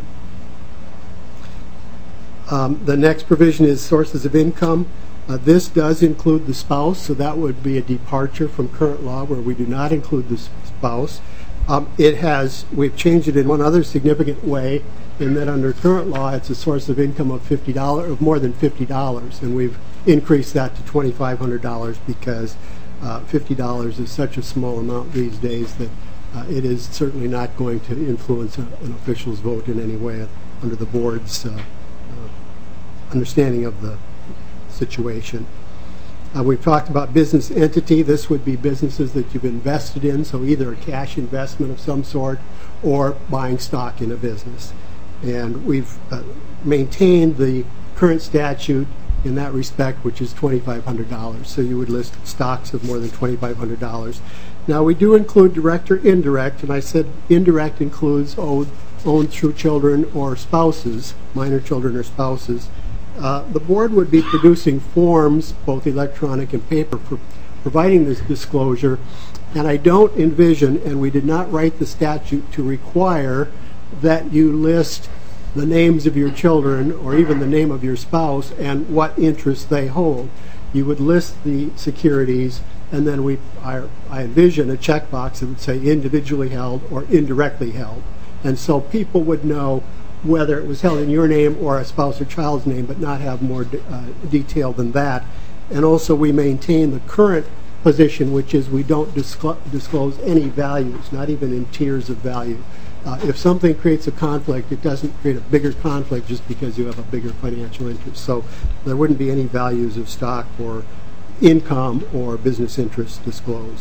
Um, the next provision is sources of income. Uh, this does include the spouse, so that would be a departure from current law where we do not include the spouse. Um, it has, we've changed it in one other significant way, in that under current law it's a source of income of fifty dollars, of more than fifty dollars, and we've increased that to twenty-five hundred dollars because uh, fifty dollars is such a small amount these days that uh, it is certainly not going to influence a, an official's vote in any way under the board's uh, uh, understanding of the situation. Uh, we've talked about business entity. This would be businesses that you've invested in, so either a cash investment of some sort or buying stock in a business. And we've uh, maintained the current statute in that respect, which is twenty-five hundred dollars. So you would list stocks of more than twenty-five hundred dollars. Now, we do include direct or indirect, and I said indirect includes owned, owned through children or spouses, minor children or spouses. Uh, the board would be producing forms, both electronic and paper, for providing this disclosure, and I don't envision, and we did not write the statute to require that you list the names of your children or even the name of your spouse and what interests they hold. You would list the securities, and then we, I, I envision a checkbox that would say individually held or indirectly held, and so people would know whether it was held in your name or a spouse or child's name, but not have more de- uh, detail than that. And also we maintain the current position, which is we don't disclo- disclose any values, not even in tiers of value. Uh, if something creates a conflict, it doesn't create a bigger conflict just because you have a bigger financial interest. So there wouldn't be any values of stock or income or business interests disclosed.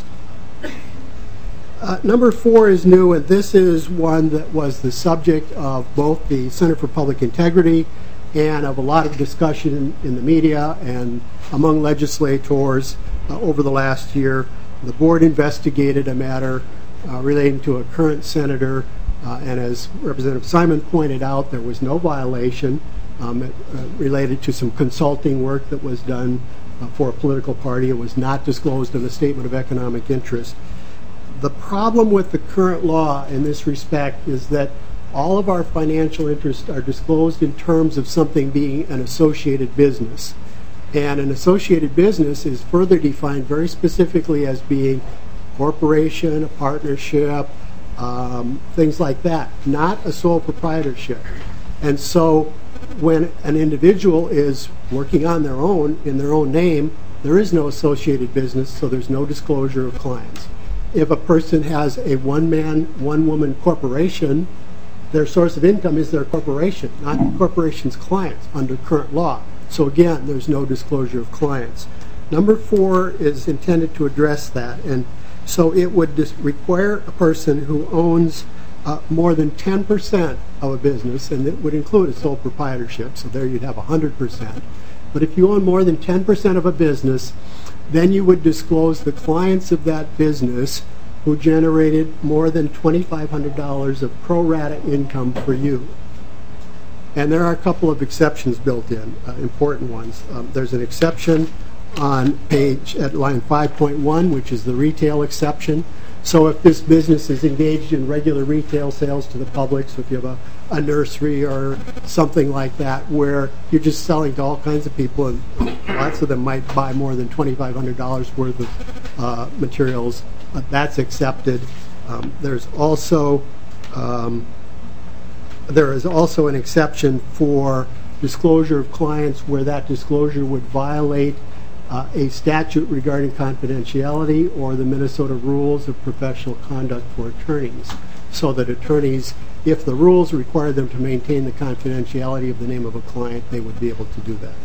Uh, number four is new, and this is one that was the subject of both the Center for Public Integrity and of a lot of discussion in, in the media and among legislators uh, over the last year. The board investigated a matter uh, relating to a current senator, uh, and as Representative Simon pointed out, there was no violation um, it, uh, related to some consulting work that was done uh, for a political party. It was not disclosed in the Statement of Economic Interest. The problem with the current law in this respect is that all of our financial interests are disclosed in terms of something being an associated business. And an associated business is further defined very specifically as being a corporation, a partnership, um, things like that, not a sole proprietorship. And so when an individual is working on their own, in their own name, there is no associated business, so there's no disclosure of clients. If a person has a one-man, one-woman corporation, their source of income is their corporation, not the corporation's clients under current law. So again, there's no disclosure of clients. Number four is intended to address that, and so it would dis- require a person who owns uh, more than ten percent of a business, and it would include a sole proprietorship, so there you'd have one hundred percent. But if you own more than ten percent of a business, then you would disclose the clients of that business who generated more than twenty-five hundred dollars of pro rata income for you. And there are a couple of exceptions built in, uh, important ones. Um, there's an exception on page, at line five point one, which is the retail exception. So if this business is engaged in regular retail sales to the public, so if you have a, a nursery or something like that, where you're just selling to all kinds of people, and lots of them might buy more than twenty-five hundred dollars worth of uh, materials, uh, that's accepted. Um, there's also um, there is also an exception for disclosure of clients where that disclosure would violate Uh, a statute regarding confidentiality or the Minnesota rules of professional conduct for attorneys, so that attorneys, if the rules require them to maintain the confidentiality of the name of a client, they would be able to do that.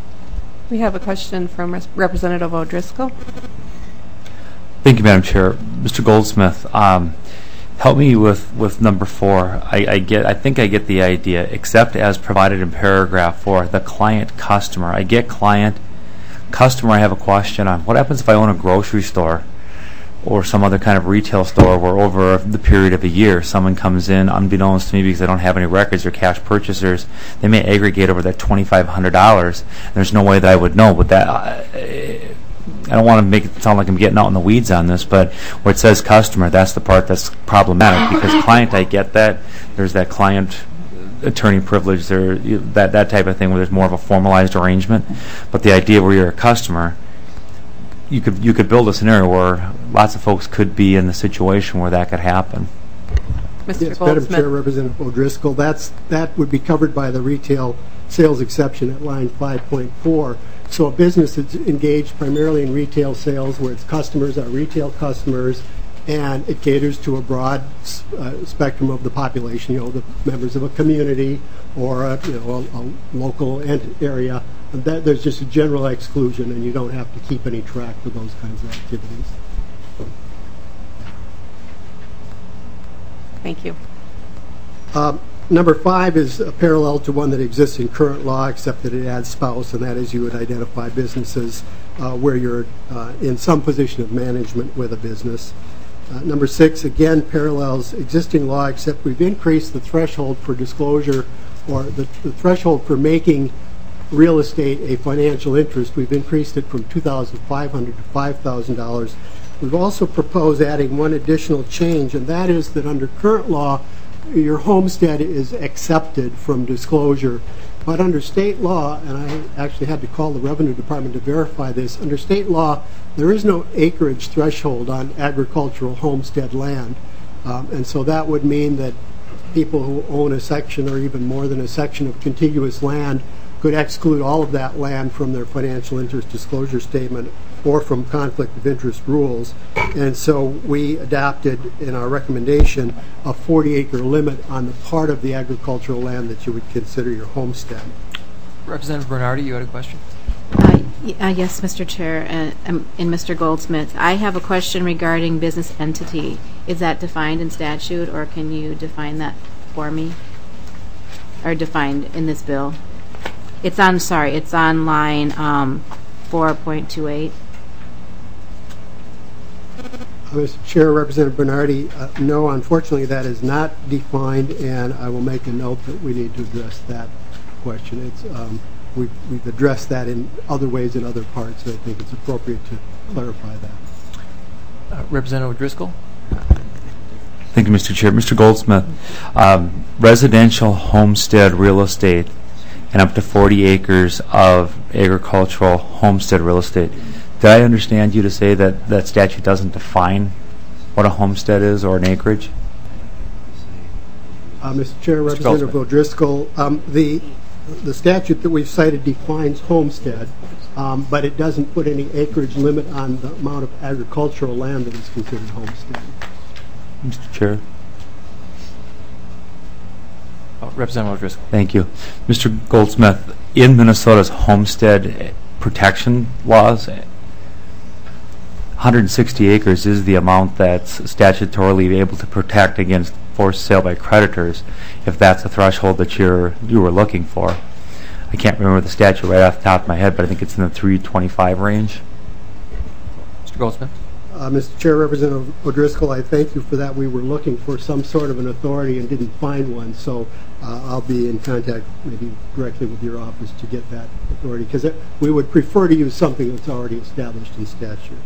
We have a question from Res- Representative O'Driscoll. Thank you, Madam Chair. Mister Goldsmith, um, help me with, with number four. I, I get. I think I get the idea, except as provided in paragraph four, the client customer. I get client. Customer, I have a question on. What happens if I own a grocery store or some other kind of retail store where over the period of a year someone comes in unbeknownst to me because they don't have any records or cash purchasers, they may aggregate over that twenty-five hundred dollars. There's no way that I would know, but that uh, I don't want to make it sound like I'm getting out in the weeds on this, but where it says customer, that's the part that's problematic, because client, I get that. There's that client attorney privilege, there, you, that that type of thing where there's more of a formalized arrangement. But the idea where you're a customer, you could you could build a scenario where lots of folks could be in the situation where that could happen. Mister Yes, Madam Goldsmith. Chair, Representative O'Driscoll, that's that would be covered by the retail sales exception at line five point four. So a business that's engaged primarily in retail sales, where its customers are retail customers, and it caters to a broad uh, spectrum of the population, you know, the members of a community or a, you know, a, a local ent- area. And that, there's just a general exclusion, and you don't have to keep any track of those kinds of activities. Thank you. Um, number five is a parallel to one that exists in current law, except that it adds spouse, and that is you would identify businesses uh, where you're uh, in some position of management with a business. Uh, number six, again, parallels existing law, except we've increased the threshold for disclosure, or the, the threshold for making real estate a financial interest. We've increased it from two thousand five hundred dollars to five thousand dollars. We've also proposed adding one additional change, and that is that under current law, your homestead is accepted from disclosure. But under state law, and I actually had to call the Revenue Department to verify this, under state law, there is no acreage threshold on agricultural homestead land. Um, and so that would mean that people who own a section or even more than a section of contiguous land could exclude all of that land from their financial interest disclosure statement or from conflict of interest rules. And so we adopted in our recommendation a forty acre limit on the part of the agricultural land that you would consider your homestead. Representative Bernardi, you had a question? Uh, y- uh, yes, Mister Chair, uh, um, and Mister Goldsmith. I have a question regarding business entity. Is that defined in statute, or can you define that for me? Or defined in this bill? It's on, sorry, it's on line um, four point two eight. Uh, Mister Chair, Representative Bernardi, uh, no, unfortunately that is not defined, and I will make a note that we need to address that question. It's um, we've, we've addressed that in other ways in other parts, so I think it's appropriate to clarify that. Uh, Representative O'Driscoll? Thank you, Mister Chair. Mister Goldsmith, um, residential homestead real estate and up to forty acres of agricultural homestead real estate. Did I understand you to say that that statute doesn't define what a homestead is or an acreage? Uh, Mister Chair, Mister Representative Goldsmith. O'Driscoll, um, the the statute that we've cited defines homestead, um, but it doesn't put any acreage limit on the amount of agricultural land that is considered homestead. Mister Chair. Oh, Representative O'Driscoll. Thank you. Mister Goldsmith, in Minnesota's homestead protection laws, one hundred sixty acres is the amount that's statutorily able to protect against forced sale by creditors, if that's the threshold that you're you were looking for. I can't remember the statute right off the top of my head, but I think it's in the three twenty-five range. Mister Goldsmith? Uh, Mister Chair, Representative O'Driscoll, I thank you for that. We were looking for some sort of an authority and didn't find one, so uh, I'll be in contact maybe directly with your office to get that authority, because we would prefer to use something that's already established in statute.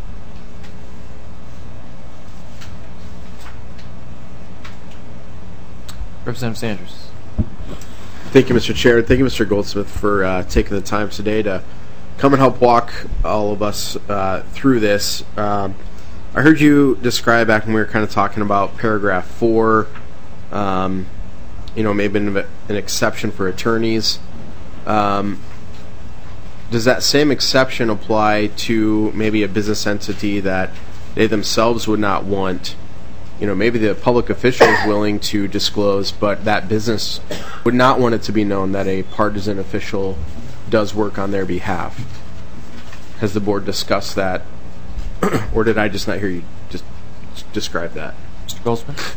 Representative Sanders. Thank you, Mister Chair. Thank you, Mister Goldsmith, for uh, taking the time today to come and help walk all of us uh, through this. Um, I heard you describe back when we were kind of talking about paragraph four, um, you know, maybe an, an exception for attorneys. Um, does that same exception apply to maybe a business entity that they themselves would not want? You know, maybe the public official is willing to disclose, but that business would not want it to be known that a partisan official does work on their behalf. Has the board discussed that, or did I just not hear you just describe that? Mister Goldsmith?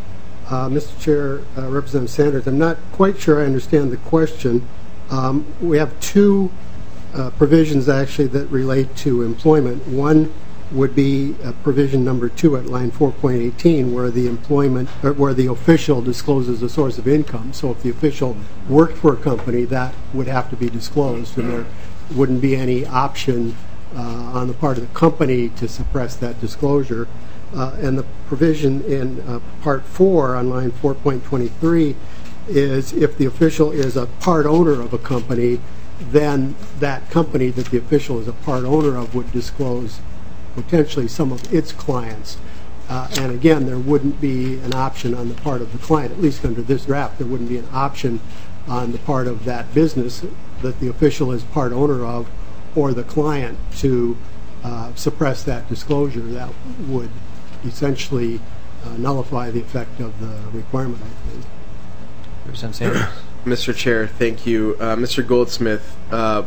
Uh, Mister Chair, uh, Representative Sanders, I'm not quite sure I understand the question. Um, we have two uh, provisions actually that relate to employment. One would be uh, provision number two at line four point eighteen, where the employment, or where the official discloses the source of income. So if the official worked for a company, that would have to be disclosed, and there wouldn't be any option uh, on the part of the company to suppress that disclosure. Uh, and the provision in uh, part four on line four point twenty-three is if the official is a part owner of a company, then that company that the official is a part owner of would disclose potentially some of its clients. Uh, and again, there wouldn't be an option on the part of the client, at least under this draft, there wouldn't be an option on the part of that business that the official is part owner of or the client to uh, suppress that disclosure. That would essentially uh, nullify the effect of the requirement, I think. Representative Sanders. Mister Chair, thank you. Uh, Mister Goldsmith, uh,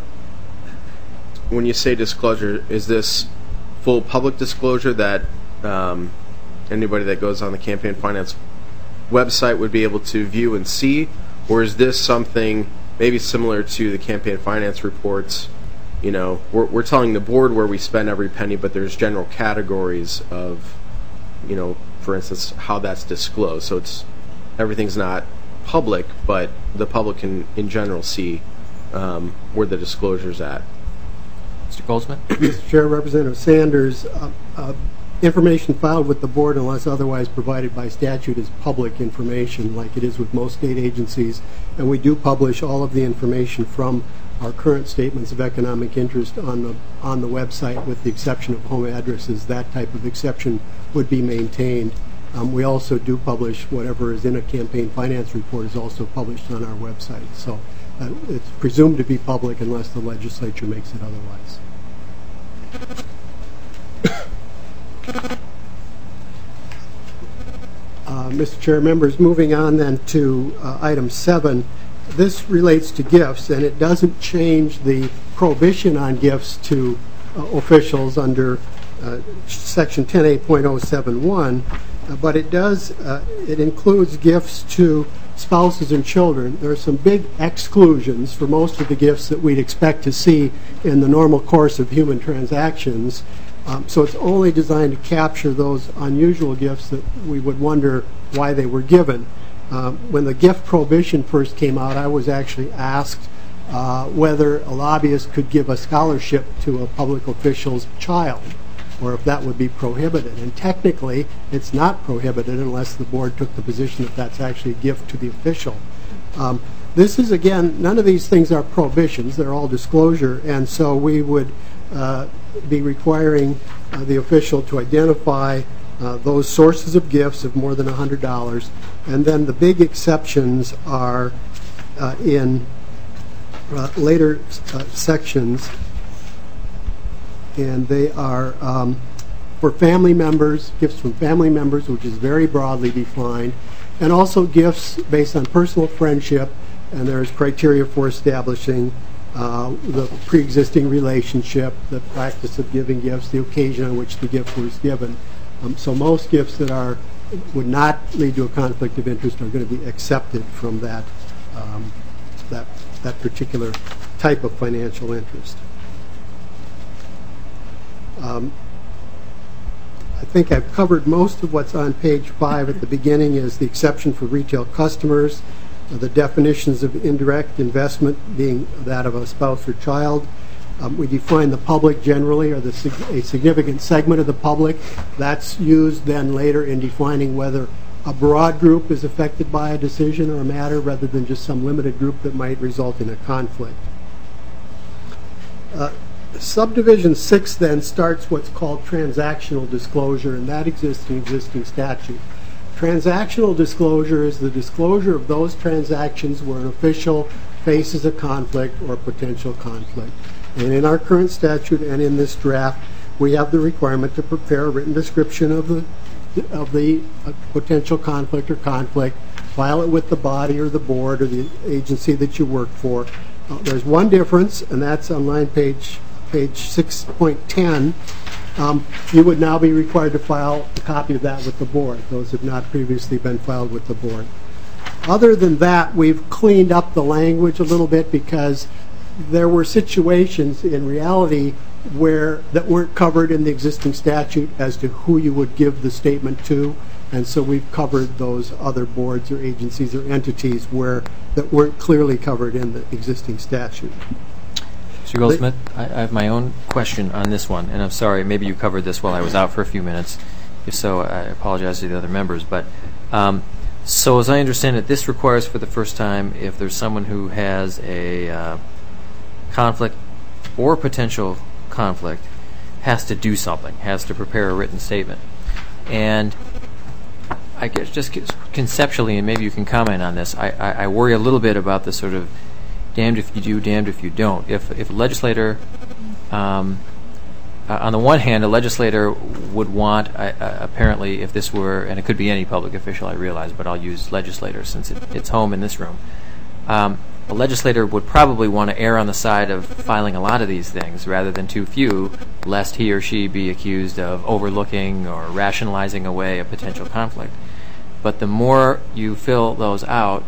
when you say disclosure, is this full public disclosure that um, anybody that goes on the campaign finance website would be able to view and see, or is this something maybe similar to the campaign finance reports? You know, we're, we're telling the board where we spend every penny, but there's general categories of, you know, for instance, how that's disclosed. So it's everything's not public, but the public can, in general, see um, where the disclosure's at. Mister Goldsmith? Mister Chair, Representative Sanders, uh, uh, information filed with the board unless otherwise provided by statute is public information like it is with most state agencies, and we do publish all of the information from our current statements of economic interest on the on the website, with the exception of home addresses. That type of exception would be maintained. Um, we also do publish whatever is in a campaign finance report is also published on our website. So uh, it's presumed to be public unless the legislature makes it otherwise. Uh, Mister Chair, members, moving on then to uh, item seven. This relates to gifts, and it doesn't change the prohibition on gifts to uh, officials under uh, section ten A point oh seven one, uh, but it does, uh, it includes gifts to spouses and children. There are some big exclusions for most of the gifts that we'd expect to see in the normal course of human transactions. Um, so it's only designed to capture those unusual gifts that we would wonder why they were given. Um, when the gift prohibition first came out, I was actually asked uh, whether a lobbyist could give a scholarship to a public official's child, or if that would be prohibited. And technically, it's not prohibited unless the board took the position that that's actually a gift to the official. Um, this is, again, none of these things are prohibitions. They're all disclosure, and so we would uh, be requiring uh, the official to identify uh, those sources of gifts of more than one hundred dollars. And then the big exceptions are uh, in uh, later uh, sections, and they are um, for family members, gifts from family members, which is very broadly defined, and also gifts based on personal friendship, and there's criteria for establishing uh, the pre-existing relationship, the practice of giving gifts, the occasion on which the gift was given. Um, so most gifts that are would not lead to a conflict of interest are going to be accepted from that um, that that particular type of financial interest. Um, I think I've covered most of what's on page five. At the beginning is the exception for retail customers, uh, the definitions of indirect investment being that of a spouse or child. Um, we define the public generally, or the sig- a significant segment of the public. That's used then later in defining whether a broad group is affected by a decision or a matter rather than just some limited group that might result in a conflict. Uh, Subdivision six then starts what's called transactional disclosure, and that exists in existing statute. Transactional disclosure is the disclosure of those transactions where an official faces a conflict or potential conflict. And in our current statute and in this draft, we have the requirement to prepare a written description of the of the uh, potential conflict or conflict, file it with the body or the board or the agency that you work for. Uh, there's one difference, and that's on line page page six point ten. Um, you would now be required to file a copy of that with the board. Those have not previously been filed with the board. Other than that, we've cleaned up the language a little bit because there were situations in reality where that weren't covered in the existing statute as to who you would give the statement to, and so we've covered those other boards or agencies or entities where that weren't clearly covered in the existing statute. Mister Goldsmith, I I have my own question on this one, and I'm sorry, maybe you covered this while I was out for a few minutes. If so, I apologize to the other members. But um, so as I understand it, this requires for the first time if there's someone who has a uh, conflict or potential conflict, has to do something, has to prepare a written statement. And I guess just conceptually, and maybe you can comment on this, I, I, I worry a little bit about the sort of damned if you do, damned if you don't. If if a legislator, um, uh, on the one hand, a legislator would want, uh, uh, apparently, if this were, and it could be any public official, I realize, but I'll use legislator since it, it's home in this room. Um, a legislator would probably want to err on the side of filing a lot of these things rather than too few, lest he or she be accused of overlooking or rationalizing away a potential conflict. But the more you fill those out,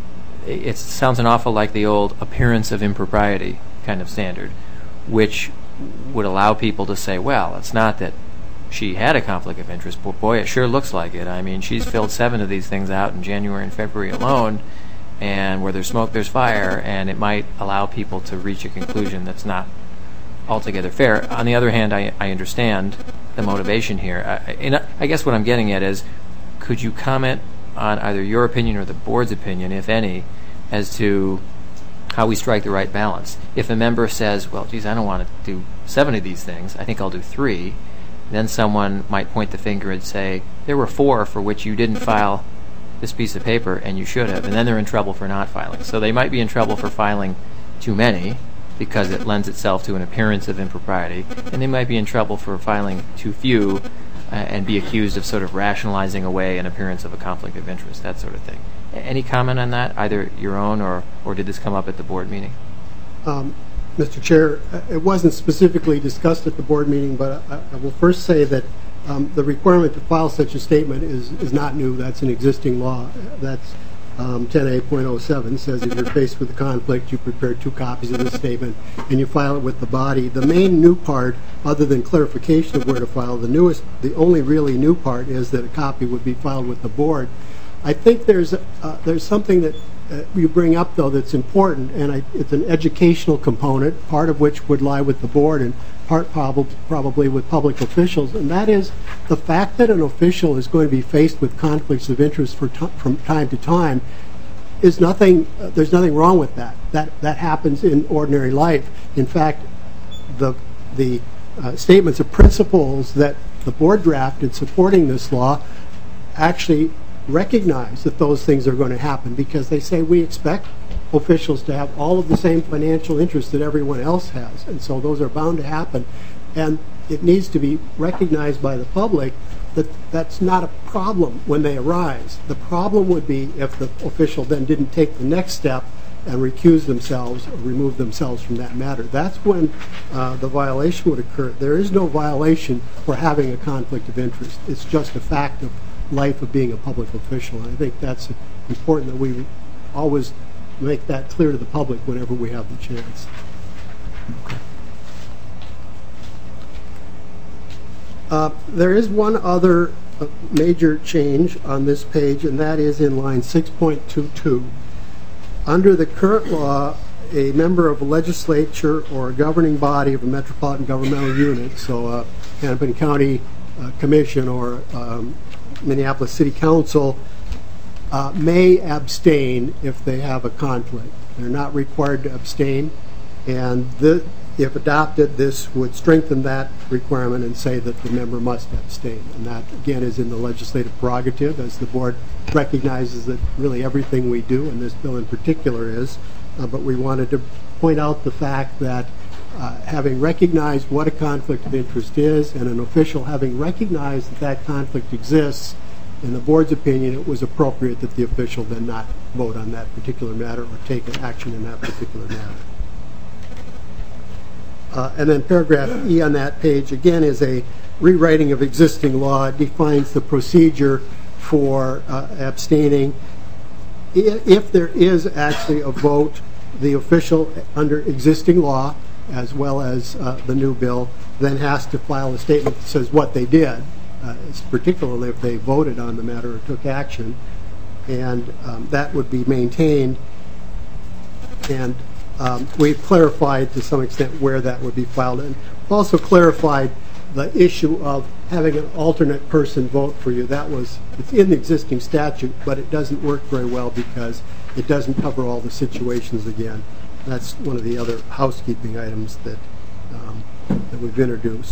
it sounds an awful like the old appearance of impropriety kind of standard, which would allow people to say, well, it's not that she had a conflict of interest, but boy, it sure looks like it. I mean, she's filled seven of these things out in January and February alone, and where there's smoke, there's fire, and it might allow people to reach a conclusion that's not altogether fair. On the other hand, I, I understand the motivation here. I, and I guess what I'm getting at is, could you comment on either your opinion or the board's opinion, if any, as to how we strike the right balance? If a member says, well, geez, I don't want to do seven of these things, I think I'll do three, then someone might point the finger and say, there were four for which you didn't file this piece of paper, and you should have, and then they're in trouble for not filing. So they might be in trouble for filing too many, because it lends itself to an appearance of impropriety, and they might be in trouble for filing too few uh, and be accused of sort of rationalizing away an appearance of a conflict of interest, that sort of thing. A- any comment on that, either your own or, or did this come up at the board meeting? Um, Mister Chair, it wasn't specifically discussed at the board meeting, but I, I will first say that um, the requirement to file such a statement is, is not new. That's an existing law. That's um, ten A point oh seven says if you're faced with a conflict, you prepare two copies of the statement and you file it with the body. The main new part, other than clarification of where to file, the newest, the only really new part is that a copy would be filed with the board. I think there's a, uh, there's something that uh, you bring up, though, that's important, and I, it's an educational component, part of which would lie with the board and part prob- probably with public officials, and that is the fact that an official is going to be faced with conflicts of interest for t- from time to time is nothing, uh, there's nothing wrong with that. That that happens in ordinary life. In fact, the the uh, statements of principles that the board drafted supporting this law actually recognize that those things are going to happen, because they say we expect officials to have all of the same financial interests that everyone else has, and so those are bound to happen. And it needs to be recognized by the public that that's not a problem when they arise. The problem would be if the official then didn't take the next step and recuse themselves or remove themselves from that matter. That's when uh, the violation would occur. There is no violation for having a conflict of interest. It's just a fact of life of being a public official. And I think that's important that we always make that clear to the public whenever we have the chance. Okay. Uh, there is one other uh, major change on this page, and that is in line six point two two. Under the current law, a member of a legislature or a governing body of a metropolitan governmental unit, so a Hennepin County uh, Commission or um, Minneapolis City Council, uh, may abstain if they have a conflict. They're not required to abstain, and the, if adopted, this would strengthen that requirement and say that the member must abstain. And that, again, is in the legislative prerogative, as the board recognizes that really everything we do, and this bill in particular is. Uh, but we wanted to point out the fact that uh, having recognized what a conflict of interest is, and an official having recognized that that conflict exists, in the board's opinion, it was appropriate that the official then not vote on that particular matter or take an action in that particular matter. Uh, and then paragraph E on that page, again, is a rewriting of existing law. It defines the procedure for uh, abstaining. I- if there is actually a vote, the official under existing law, as well as uh, the new bill, then has to file a statement that says what they did, uh, particularly if they voted on the matter or took action, and um, that would be maintained. And um, we've clarified to some extent where that would be filed, and also clarified the issue of having an alternate person vote for you. That was, it's in the existing statute, but it doesn't work very well because it doesn't cover all the situations again. That's one of the other housekeeping items that um, that we've introduced.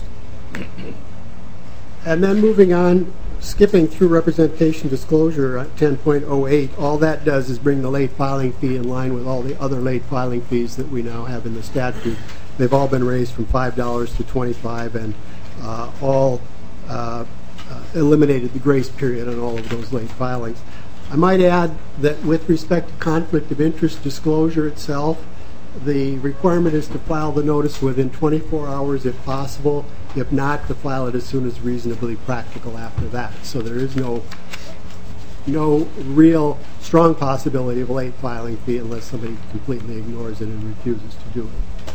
And then moving on, skipping through representation disclosure at ten point oh eight, all that does is bring the late filing fee in line with all the other late filing fees that we now have in the statute. They've all been raised from five dollars to twenty-five dollars, and uh, all uh, uh, eliminated the grace period on all of those late filings. I might add that with respect to conflict of interest disclosure itself, the requirement is to file the notice within twenty-four hours if possible. If not, to file it as soon as reasonably practical after that. So there is no no real strong possibility of a late filing fee unless somebody completely ignores it and refuses to do it.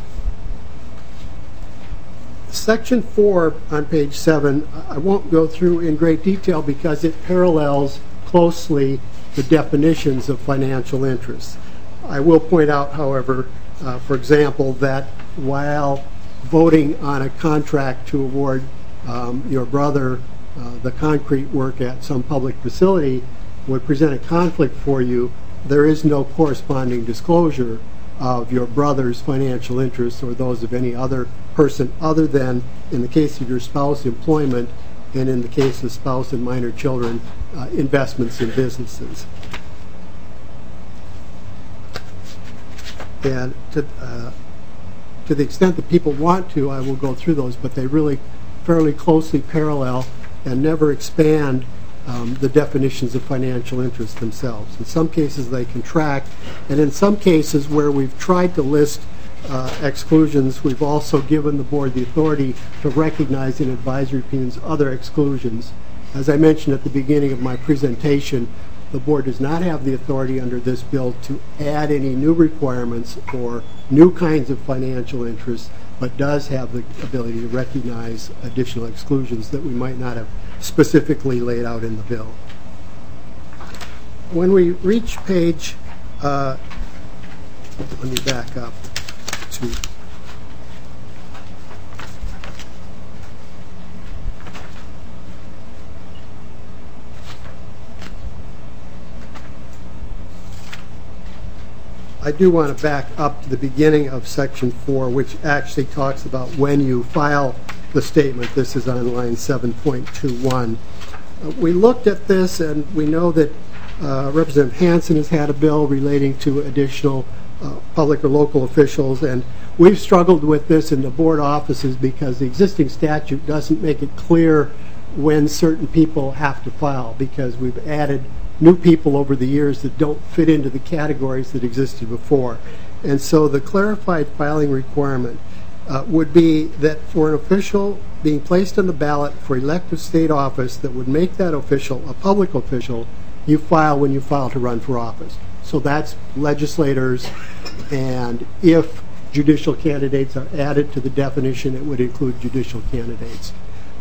Section four on page seven, I won't go through in great detail because it parallels closely the definitions of financial interests. I will point out, however, uh, for example, that while voting on a contract to award um, your brother uh, the concrete work at some public facility would present a conflict for you, there is no corresponding disclosure of your brother's financial interests or those of any other person other than, in the case of your spouse, employment, and in the case of spouse and minor children, uh, investments in businesses. And to, uh, to the extent that people want to, I will go through those, but they really fairly closely parallel and never expand um, the definitions of financial interest themselves. In some cases they contract, and in some cases where we've tried to list uh, exclusions, we've also given the board the authority to recognize in advisory opinions other exclusions. As I mentioned at the beginning of my presentation, the board does not have the authority under this bill to add any new requirements or new kinds of financial interests, but does have the ability to recognize additional exclusions that we might not have specifically laid out in the bill. When we reach page, uh, let me back up to I do want to back up to the beginning of section four, which actually talks about when you file the statement. This is on line seven point two one. Uh, we looked at this, and we know that uh, Representative Hansen has had a bill relating to additional uh, public or local officials, and we've struggled with this in the board offices because the existing statute doesn't make it clear when certain people have to file, because we've added new people over the years that don't fit into the categories that existed before. And so the clarified filing requirement uh, would be that for an official being placed on the ballot for elective state office that would make that official a public official, you file when you file to run for office. So that's legislators, and if judicial candidates are added to the definition, it would include judicial candidates.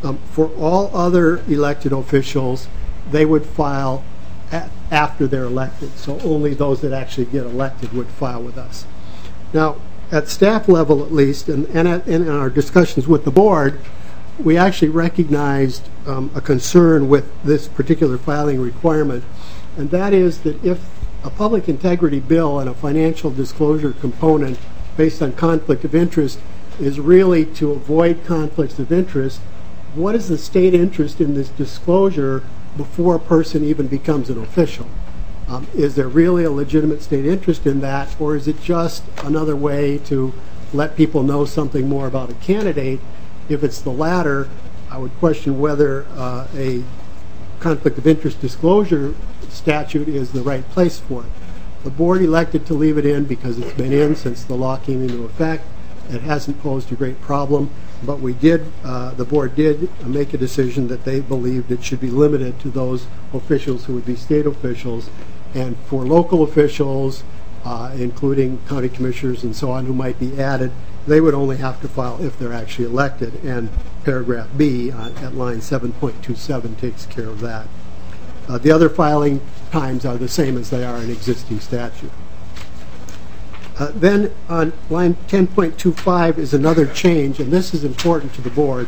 Um, for all other elected officials, they would file a- after they're elected. So only those that actually get elected would file with us. Now, at staff level at least, and, and at, in our discussions with the board, we actually recognized um, a concern with this particular filing requirement, and that is that if a public integrity bill and a financial disclosure component based on conflict of interest is really to avoid conflicts of interest, what is the state interest in this disclosure before a person even becomes an official? Um, is there really a legitimate state interest in that, or is it just another way to let people know something more about a candidate? If it's the latter, I would question whether uh, a conflict of interest disclosure statute is the right place for it. The board elected to leave it in because it's been in since the law came into effect. It hasn't posed a great problem, but we did, uh, the board did make a decision that they believed it should be limited to those officials who would be state officials, and for local officials, uh, including county commissioners and so on who might be added, they would only have to file if they're actually elected, and paragraph B uh, at line seven point two seven takes care of that. Uh, the other filing times are the same as they are in existing statute. Uh, then on line ten point two five is another change, and this is important to the board.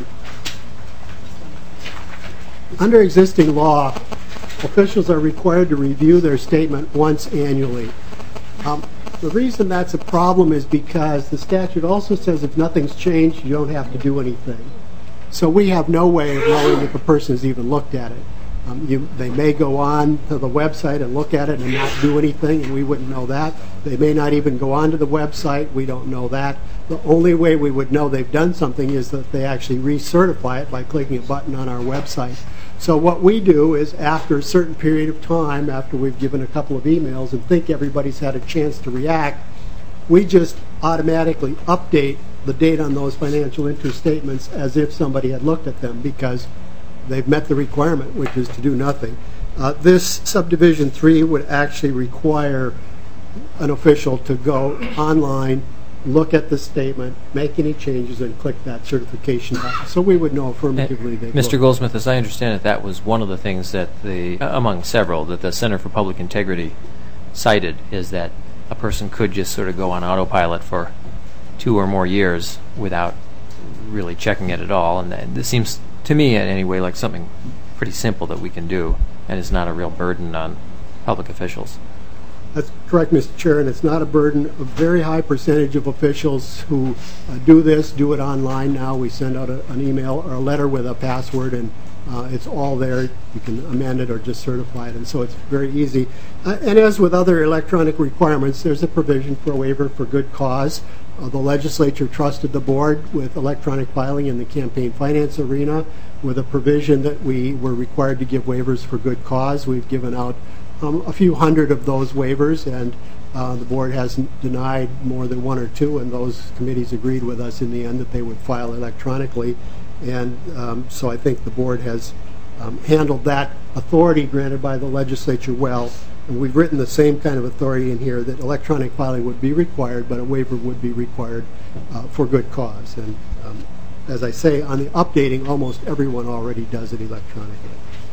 Under existing law, officials are required to review their statement once annually. Um, the reason that's a problem is because the statute also says if nothing's changed, you don't have to do anything. So we have no way of knowing if a person has even looked at it. Um, you, they may go on to the website and look at it and not do anything, and we wouldn't know that. They may not even go onto the website. We don't know that. The only way we would know they've done something is that they actually recertify it by clicking a button on our website. So what we do is, after a certain period of time, after we've given a couple of emails and think everybody's had a chance to react, we just automatically update the date on those financial interest statements as if somebody had looked at them, because they've met the requirement, which is to do nothing. Uh, this subdivision three would actually require an official to go online, look at the statement, make any changes, and click that certification button. So we would know affirmatively they Mister Goldsmith, as I understand it, that was one of the things that the, uh, among several, that the Center for Public Integrity cited, is that a person could just sort of go on autopilot for two or more years without really checking it at all. And that, this seems to me, in any way, like something pretty simple that we can do, and is not a real burden on public officials. That's correct, Mister Chair, and it's not a burden. A very high percentage of officials who uh, do this do it online now. We send out a, an email or a letter with a password, and uh, it's all there. You can amend it or just certify it, and so it's very easy. Uh, and as with other electronic requirements, there's a provision for a waiver for good cause. Uh, the legislature trusted the board with electronic filing in the campaign finance arena with a provision that we were required to give waivers for good cause. We've given out um, a few hundred of those waivers, and uh, the board hasn't denied more than one or two, and those committees agreed with us in the end that they would file electronically. And um, so I think the board has um, handled that authority granted by the legislature well. And we've written the same kind of authority in here, that electronic filing would be required, but a waiver would be required uh, for good cause. And um, as I say, on the updating, almost everyone already does it electronically.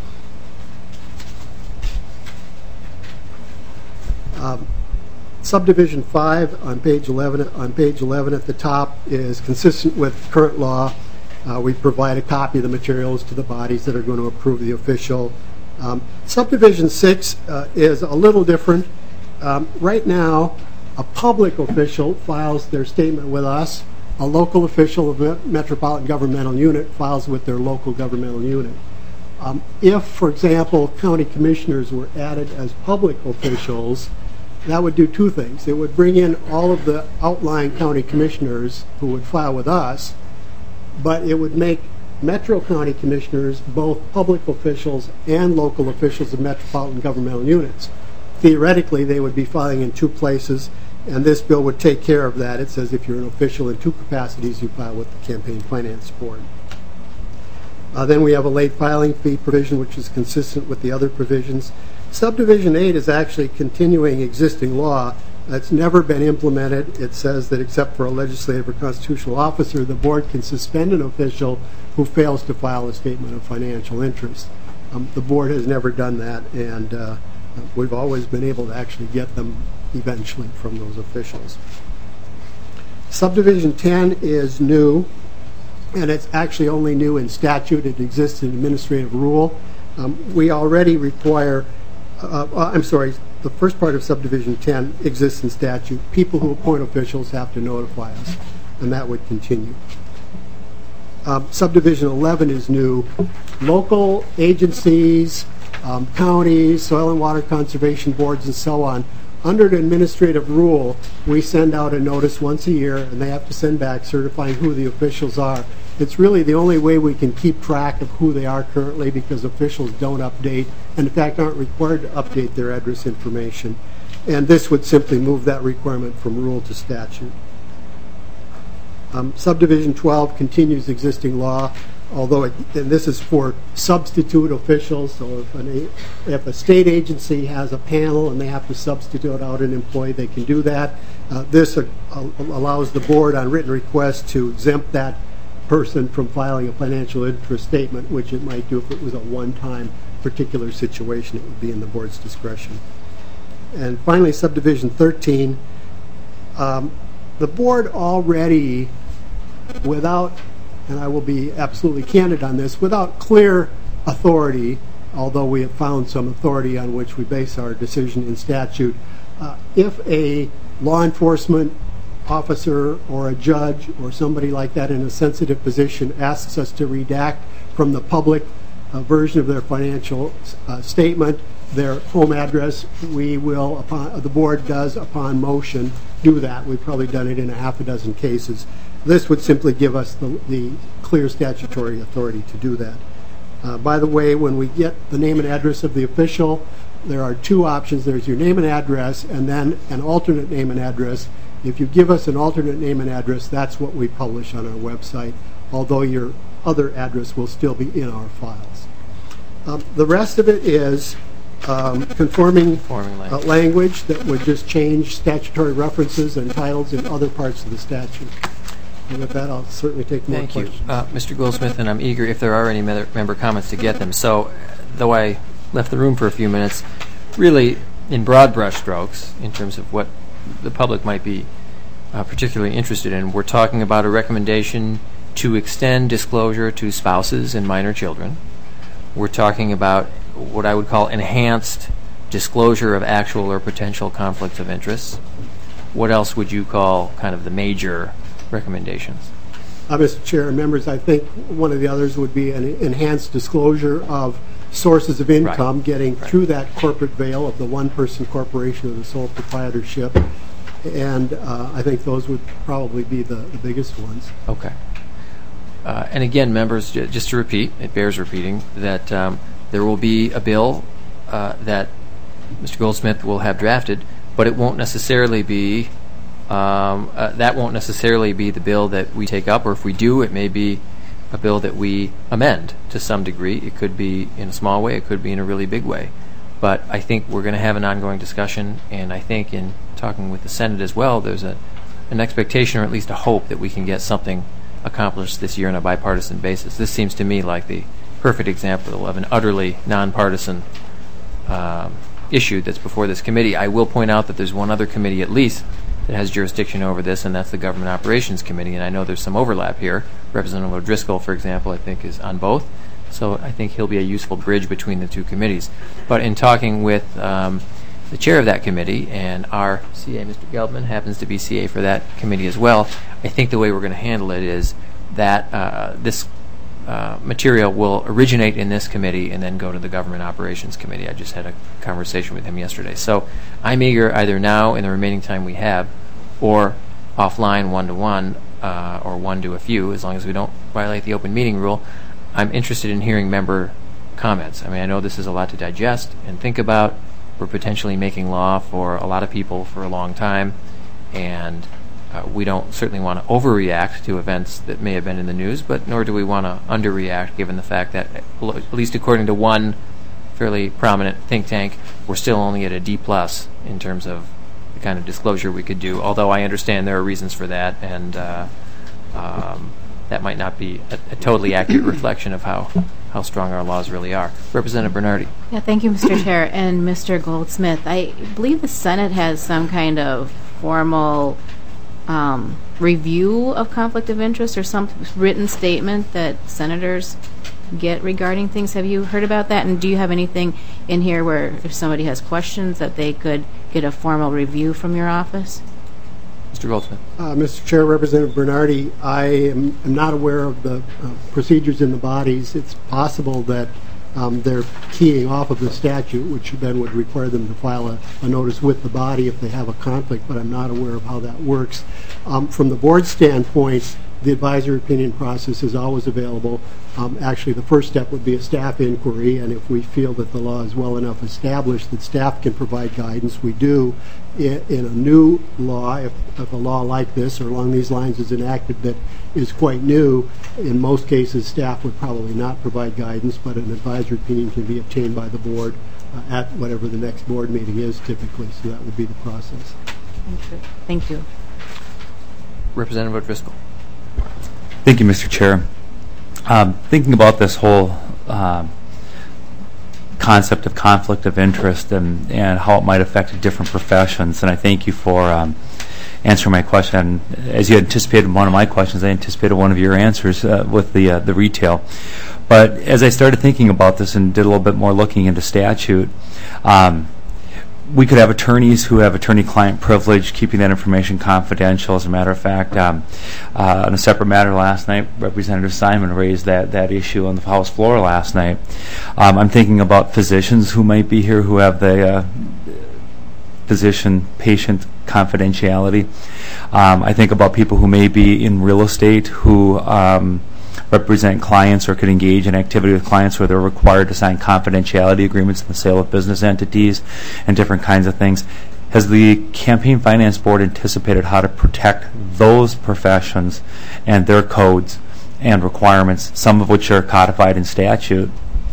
Um, subdivision five on page eleven. On page eleven at the top is consistent with current law. Uh, we provide a copy of the materials to the bodies that are going to approve the official. Um, subdivision six uh, is a little different. Um, right now, a public official files their statement with us. A local official of a metropolitan governmental unit files with their local governmental unit. Um, if, for example, county commissioners were added as public officials, that would do two things. It would bring in all of the outlying county commissioners who would file with us, but it would make Metro County commissioners both public officials and local officials of metropolitan governmental units. Theoretically, they would be filing in two places, and this bill would take care of that. It says if you're an official in two capacities, you file with the Campaign Finance Board. Uh, then we have a late filing fee provision, which is consistent with the other provisions. Subdivision eight is actually continuing existing law. That's never been implemented. It says that except for a legislative or constitutional officer, the board can suspend an official who fails to file a statement of financial interest. Um, the board has never done that, and uh, we've always been able to actually get them eventually from those officials. Subdivision ten is new, and it's actually only new in statute. It exists in administrative rule. Um, we already require, uh, uh, I'm sorry, the first part of subdivision ten exists in statute. People who appoint officials have to notify us, and that would continue. Um, subdivision eleven is new. Local agencies, um, counties, soil and water conservation boards, and so on, under an administrative rule, we send out a notice once a year, and they have to send back certifying who the officials are. It's really the only way we can keep track of who they are currently, because officials don't update, and in fact aren't required to update their address information. And this would simply move that requirement from rule to statute. Um, subdivision twelve continues existing law, although it, and this is for substitute officials. So if, an, if a state agency has a panel and they have to substitute out an employee, they can do that. Uh, this uh, allows the board on written request to exempt that person from filing a financial interest statement, which it might do if it was a one-time particular situation. It would be in the board's discretion. And finally, subdivision thirteen. Um, the board already, without, and I will be absolutely candid on this, without clear authority, although we have found some authority on which we base our decision in statute, uh, if a law enforcement officer or a judge or somebody like that in a sensitive position asks us to redact from the public uh, version of their financial uh, statement their home address, we will, upon, uh, the board does upon motion do that. We've probably done it in a half a dozen cases. This would simply give us the, the clear statutory authority to do that. Uh, by the way, when we get the name and address of the official, there are two options. There's your name and address, and then an alternate name and address. If you give us an alternate name and address, that's what we publish on our website, although your other address will still be in our files. Um, the rest of it is um, conforming uh, language that would just change statutory references and titles in other parts of the statute. And with that, I'll certainly take more Thank questions. you. Uh, Mister Goldsmith, and I'm eager, if there are any member comments, to get them. So, though I left the room for a few minutes, really, in broad brushstrokes, in terms of what the public might be uh, particularly interested in, we're talking about a recommendation to extend disclosure to spouses and minor children. We're talking about what I would call enhanced disclosure of actual or potential conflicts of interest. What else would you call kind of the major recommendations? Uh, Mister Chair and members, I think one of the others would be an enhanced disclosure of sources of income, right. getting right. through that corporate veil of the one-person corporation or the sole proprietorship. And uh, I think those would probably be the, the biggest ones. Okay. Uh, and again, members, j- just to repeat, it bears repeating, that um, there will be a bill uh, that Mister Goldsmith will have drafted, but it won't necessarily be, um, uh, that won't necessarily be the bill that we take up, or if we do, it may be a bill that we amend to some degree. It could be in a small way, it could be in a really big way. But I think we're going to have an ongoing discussion, and I think in talking with the Senate as well, there's a, an expectation or at least a hope that we can get something accomplished this year on a bipartisan basis. This seems to me like the perfect example of an utterly nonpartisan um, issue that's before this committee. I will point out that there's one other committee at least that has jurisdiction over this, and that's the Government Operations Committee, and I know there's some overlap here. Representative O'Driscoll, for example, I think is on both, so I think he'll be a useful bridge between the two committees. But in talking with um, the chair of that committee, and our C A, Mister Geldman, happens to be C A for that committee as well, I think the way we're going to handle it is that uh, this uh, material will originate in this committee and then go to the Government Operations Committee. I just had a conversation with him yesterday. So I'm eager either now in the remaining time we have or offline one-to-one uh, or one to a few, as long as we don't violate the open meeting rule. I'm interested in hearing member comments. I mean, I know this is a lot to digest and think about. We're potentially making law for a lot of people for a long time, and uh, we don't certainly want to overreact to events that may have been in the news, but nor do we want to underreact given the fact that, at least according to one fairly prominent think tank, we're still only at a D plus in terms of the kind of disclosure we could do, although I understand there are reasons for that, and uh, um, that might not be a, a totally accurate reflection of how, how strong our laws really are. Representative Bernardi. Yeah, thank you, Mister Chair. And Mister Goldsmith, I believe the Senate has some kind of formal um, review of conflict of interest or some written statement that senators get regarding things. Have you heard about that? And do you have anything in here where if somebody has questions that they could get a formal review from your office? Mister Goldsmith. Uh, Mister Chair, Representative Bernardi, I am, am not aware of the uh, procedures in the bodies. It's possible that um, they're keying off of the statute, which then would require them to file a, a notice with the body if they have a conflict, but I'm not aware of how that works. Um, from the board standpoint, the advisory opinion process is always available. Um, actually, the first step would be a staff inquiry, and if we feel that the law is well enough established that staff can provide guidance, we do. In, in a new law, if, if a law like this or along these lines is enacted that is quite new, in most cases staff would probably not provide guidance, but an advisory opinion can be obtained by the board uh, at whatever the next board meeting is typically, so that would be the process. Thank you. Representative O'Driscoll. Thank you, Mister Chair. Um, thinking about this whole um, concept of conflict of interest and, and how it might affect different professions, and I thank you for um, answering my question. As you anticipated one of my questions, I anticipated one of your answers uh, with the uh, the retail. But as I started thinking about this and did a little bit more looking into statute, um, we could have attorneys who have attorney-client privilege, keeping that information confidential. As a matter of fact, um, uh, on a separate matter last night, Representative Simon raised that, that issue on the House floor last night. Um, I'm thinking about physicians who might be here who have the uh, physician-patient confidentiality. Um, I think about people who may be in real estate who um, represent clients or could engage in activity with clients where they're required to sign confidentiality agreements in the sale of business entities and different kinds of things. Has the Campaign Finance Board anticipated how to protect those professions and their codes and requirements, some of which are codified in statute?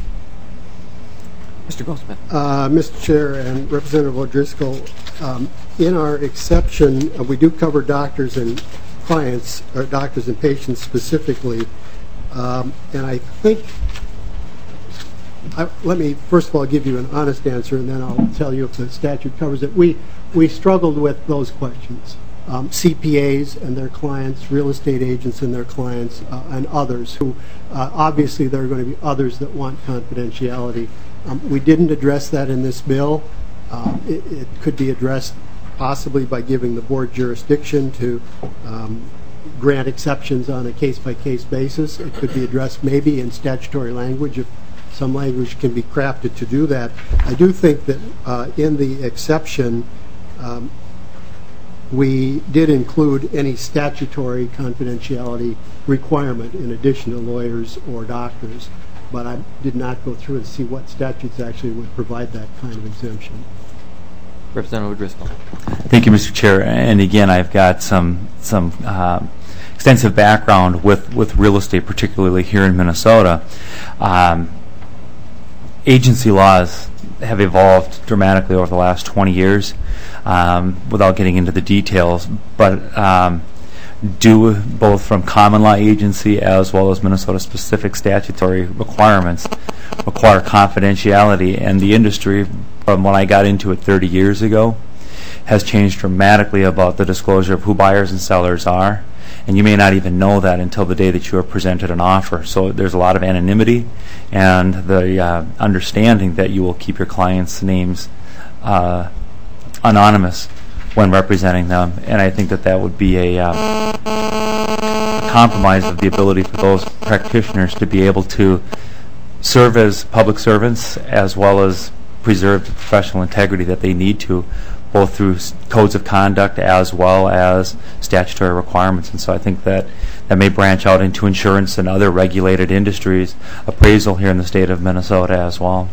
Mister Goldsmith. Uh, Mister Chair and Representative O'Driscoll, um, in our exception, uh, we do cover doctors and clients, or doctors and patients specifically. Um, and I think, I, let me first of all give you an honest answer, and then I'll tell you if the statute covers it. We we struggled with those questions. Um, C P As and their clients, real estate agents and their clients, uh, and others who, uh, obviously there are going to be others that want confidentiality. Um, we didn't address that in this bill. Um, it, it could be addressed possibly by giving the board jurisdiction to um, grant exceptions on a case-by-case basis. It could be addressed maybe in statutory language if some language can be crafted to do that. I do think that uh, in the exception um, we did include any statutory confidentiality requirement in addition to lawyers or doctors, but I did not go through and see what statutes actually would provide that kind of exemption. Representative O'Driscoll. Thank you, Mister Chair. And again, I've got some some uh, extensive background with, with real estate, particularly here in Minnesota. Um, agency laws have evolved dramatically over the last twenty years, um, without getting into the details, but um, do both from common law agency as well as Minnesota-specific statutory requirements require confidentiality, and the industry, from when I got into it thirty years ago, has changed dramatically about the disclosure of who buyers and sellers are, and you may not even know that until the day that you are presented an offer. So there's a lot of anonymity and the uh, understanding that you will keep your clients' names uh, anonymous when representing them, and I think that that would be a, uh, a compromise of the ability for those practitioners to be able to serve as public servants as well as preserve the professional integrity that they need to, both through s- codes of conduct as well as statutory requirements. And so I think that that may branch out into insurance and other regulated industries, appraisal here in the state of Minnesota as well.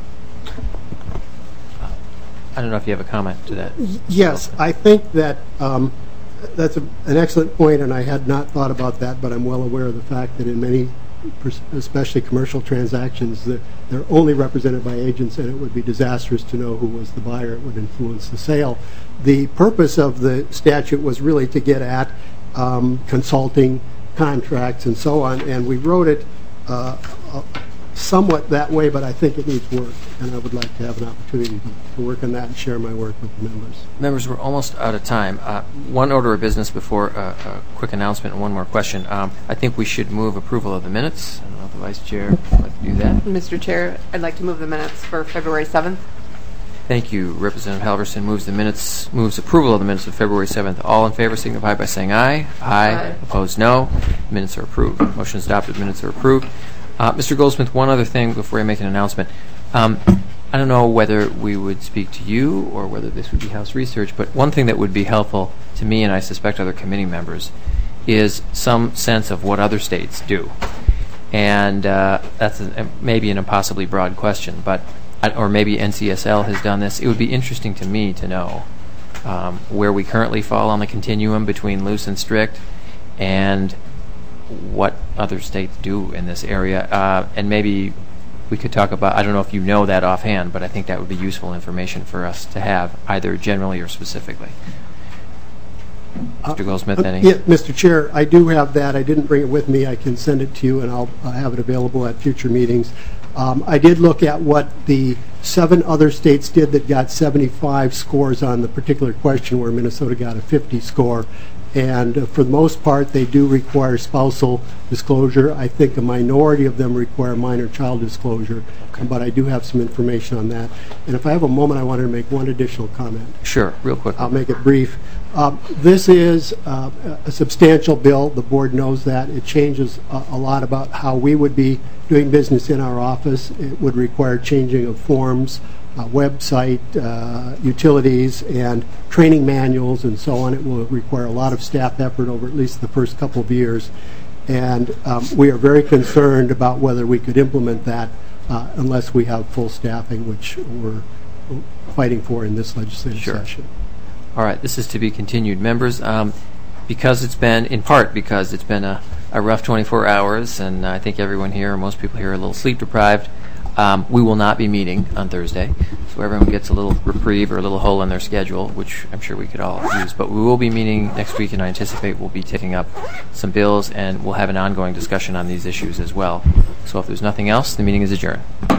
I don't know if you have a comment to that. Yes, I think that um, that's a, an excellent point, and I had not thought about that, but I'm well aware of the fact that in many pers- especially commercial transactions, that they're only represented by agents, and it would be disastrous to know who was the buyer. It would influence the sale. The purpose of the statute was really to get at um, consulting contracts and so on, and we wrote it uh, uh, somewhat that way, but I think it needs work, and I would like to have an opportunity to work on that and share my work with the members. Members, we're almost out of time. Uh, one order of business before uh, a quick announcement and one more question. Um, I think we should move approval of the minutes. I don't know if the Vice Chair would like to do that. Mister Chair, I'd like to move the minutes for February seventh. Thank you. Representative Halverson moves the minutes, moves approval of the minutes of February seventh. All in favor signify by saying aye. Aye. Aye. Opposed, no. Minutes are approved. Motion is adopted. Minutes are approved. Uh, Mister Goldsmith, one other thing before I make an announcement. Um, I don't know whether we would speak to you or whether this would be House research, but one thing that would be helpful to me, and I suspect other committee members, is some sense of what other states do. And uh, that's a, maybe an impossibly broad question, but or maybe N C S L has done this. It would be interesting to me to know um, where we currently fall on the continuum between loose and strict, and what other states do in this area. Uh, and maybe we could talk about, I don't know if you know that offhand, but I think that would be useful information for us to have, either generally or specifically. Mister Goldsmith, Uh, any? yeah, Mister Chair, I do have that. I didn't bring it with me. I can send it to you, and I'll uh, have it available at future meetings. Um, I did look at what the seven other states did that got seventy-five scores on the particular question, where Minnesota got a fifty score. And uh, for the most part, they do require spousal disclosure. I think a minority of them require minor child disclosure, okay. But I do have some information on that. And if I have a moment, I wanted to make one additional comment. Sure, real quick. I'll make it brief. Uh, this is uh, a substantial bill. The board knows that. It changes a, a lot about how we would be doing business in our office. It would require changing of forms, uh, website, uh, utilities, and training manuals, and so on. It will require a lot of staff effort over at least the first couple of years. And um, we are very concerned about whether we could implement that uh, unless we have full staffing, which we're fighting for in this legislative Sure. session. All right, this is to be continued. Members, um, because it's been, in part because it's been a, a rough twenty-four hours, and I think everyone here, most people here, are a little sleep deprived, um, we will not be meeting on Thursday. So everyone gets a little reprieve or a little hole in their schedule, which I'm sure we could all use. But we will be meeting next week, and I anticipate we'll be taking up some bills, and we'll have an ongoing discussion on these issues as well. So if there's nothing else, the meeting is adjourned.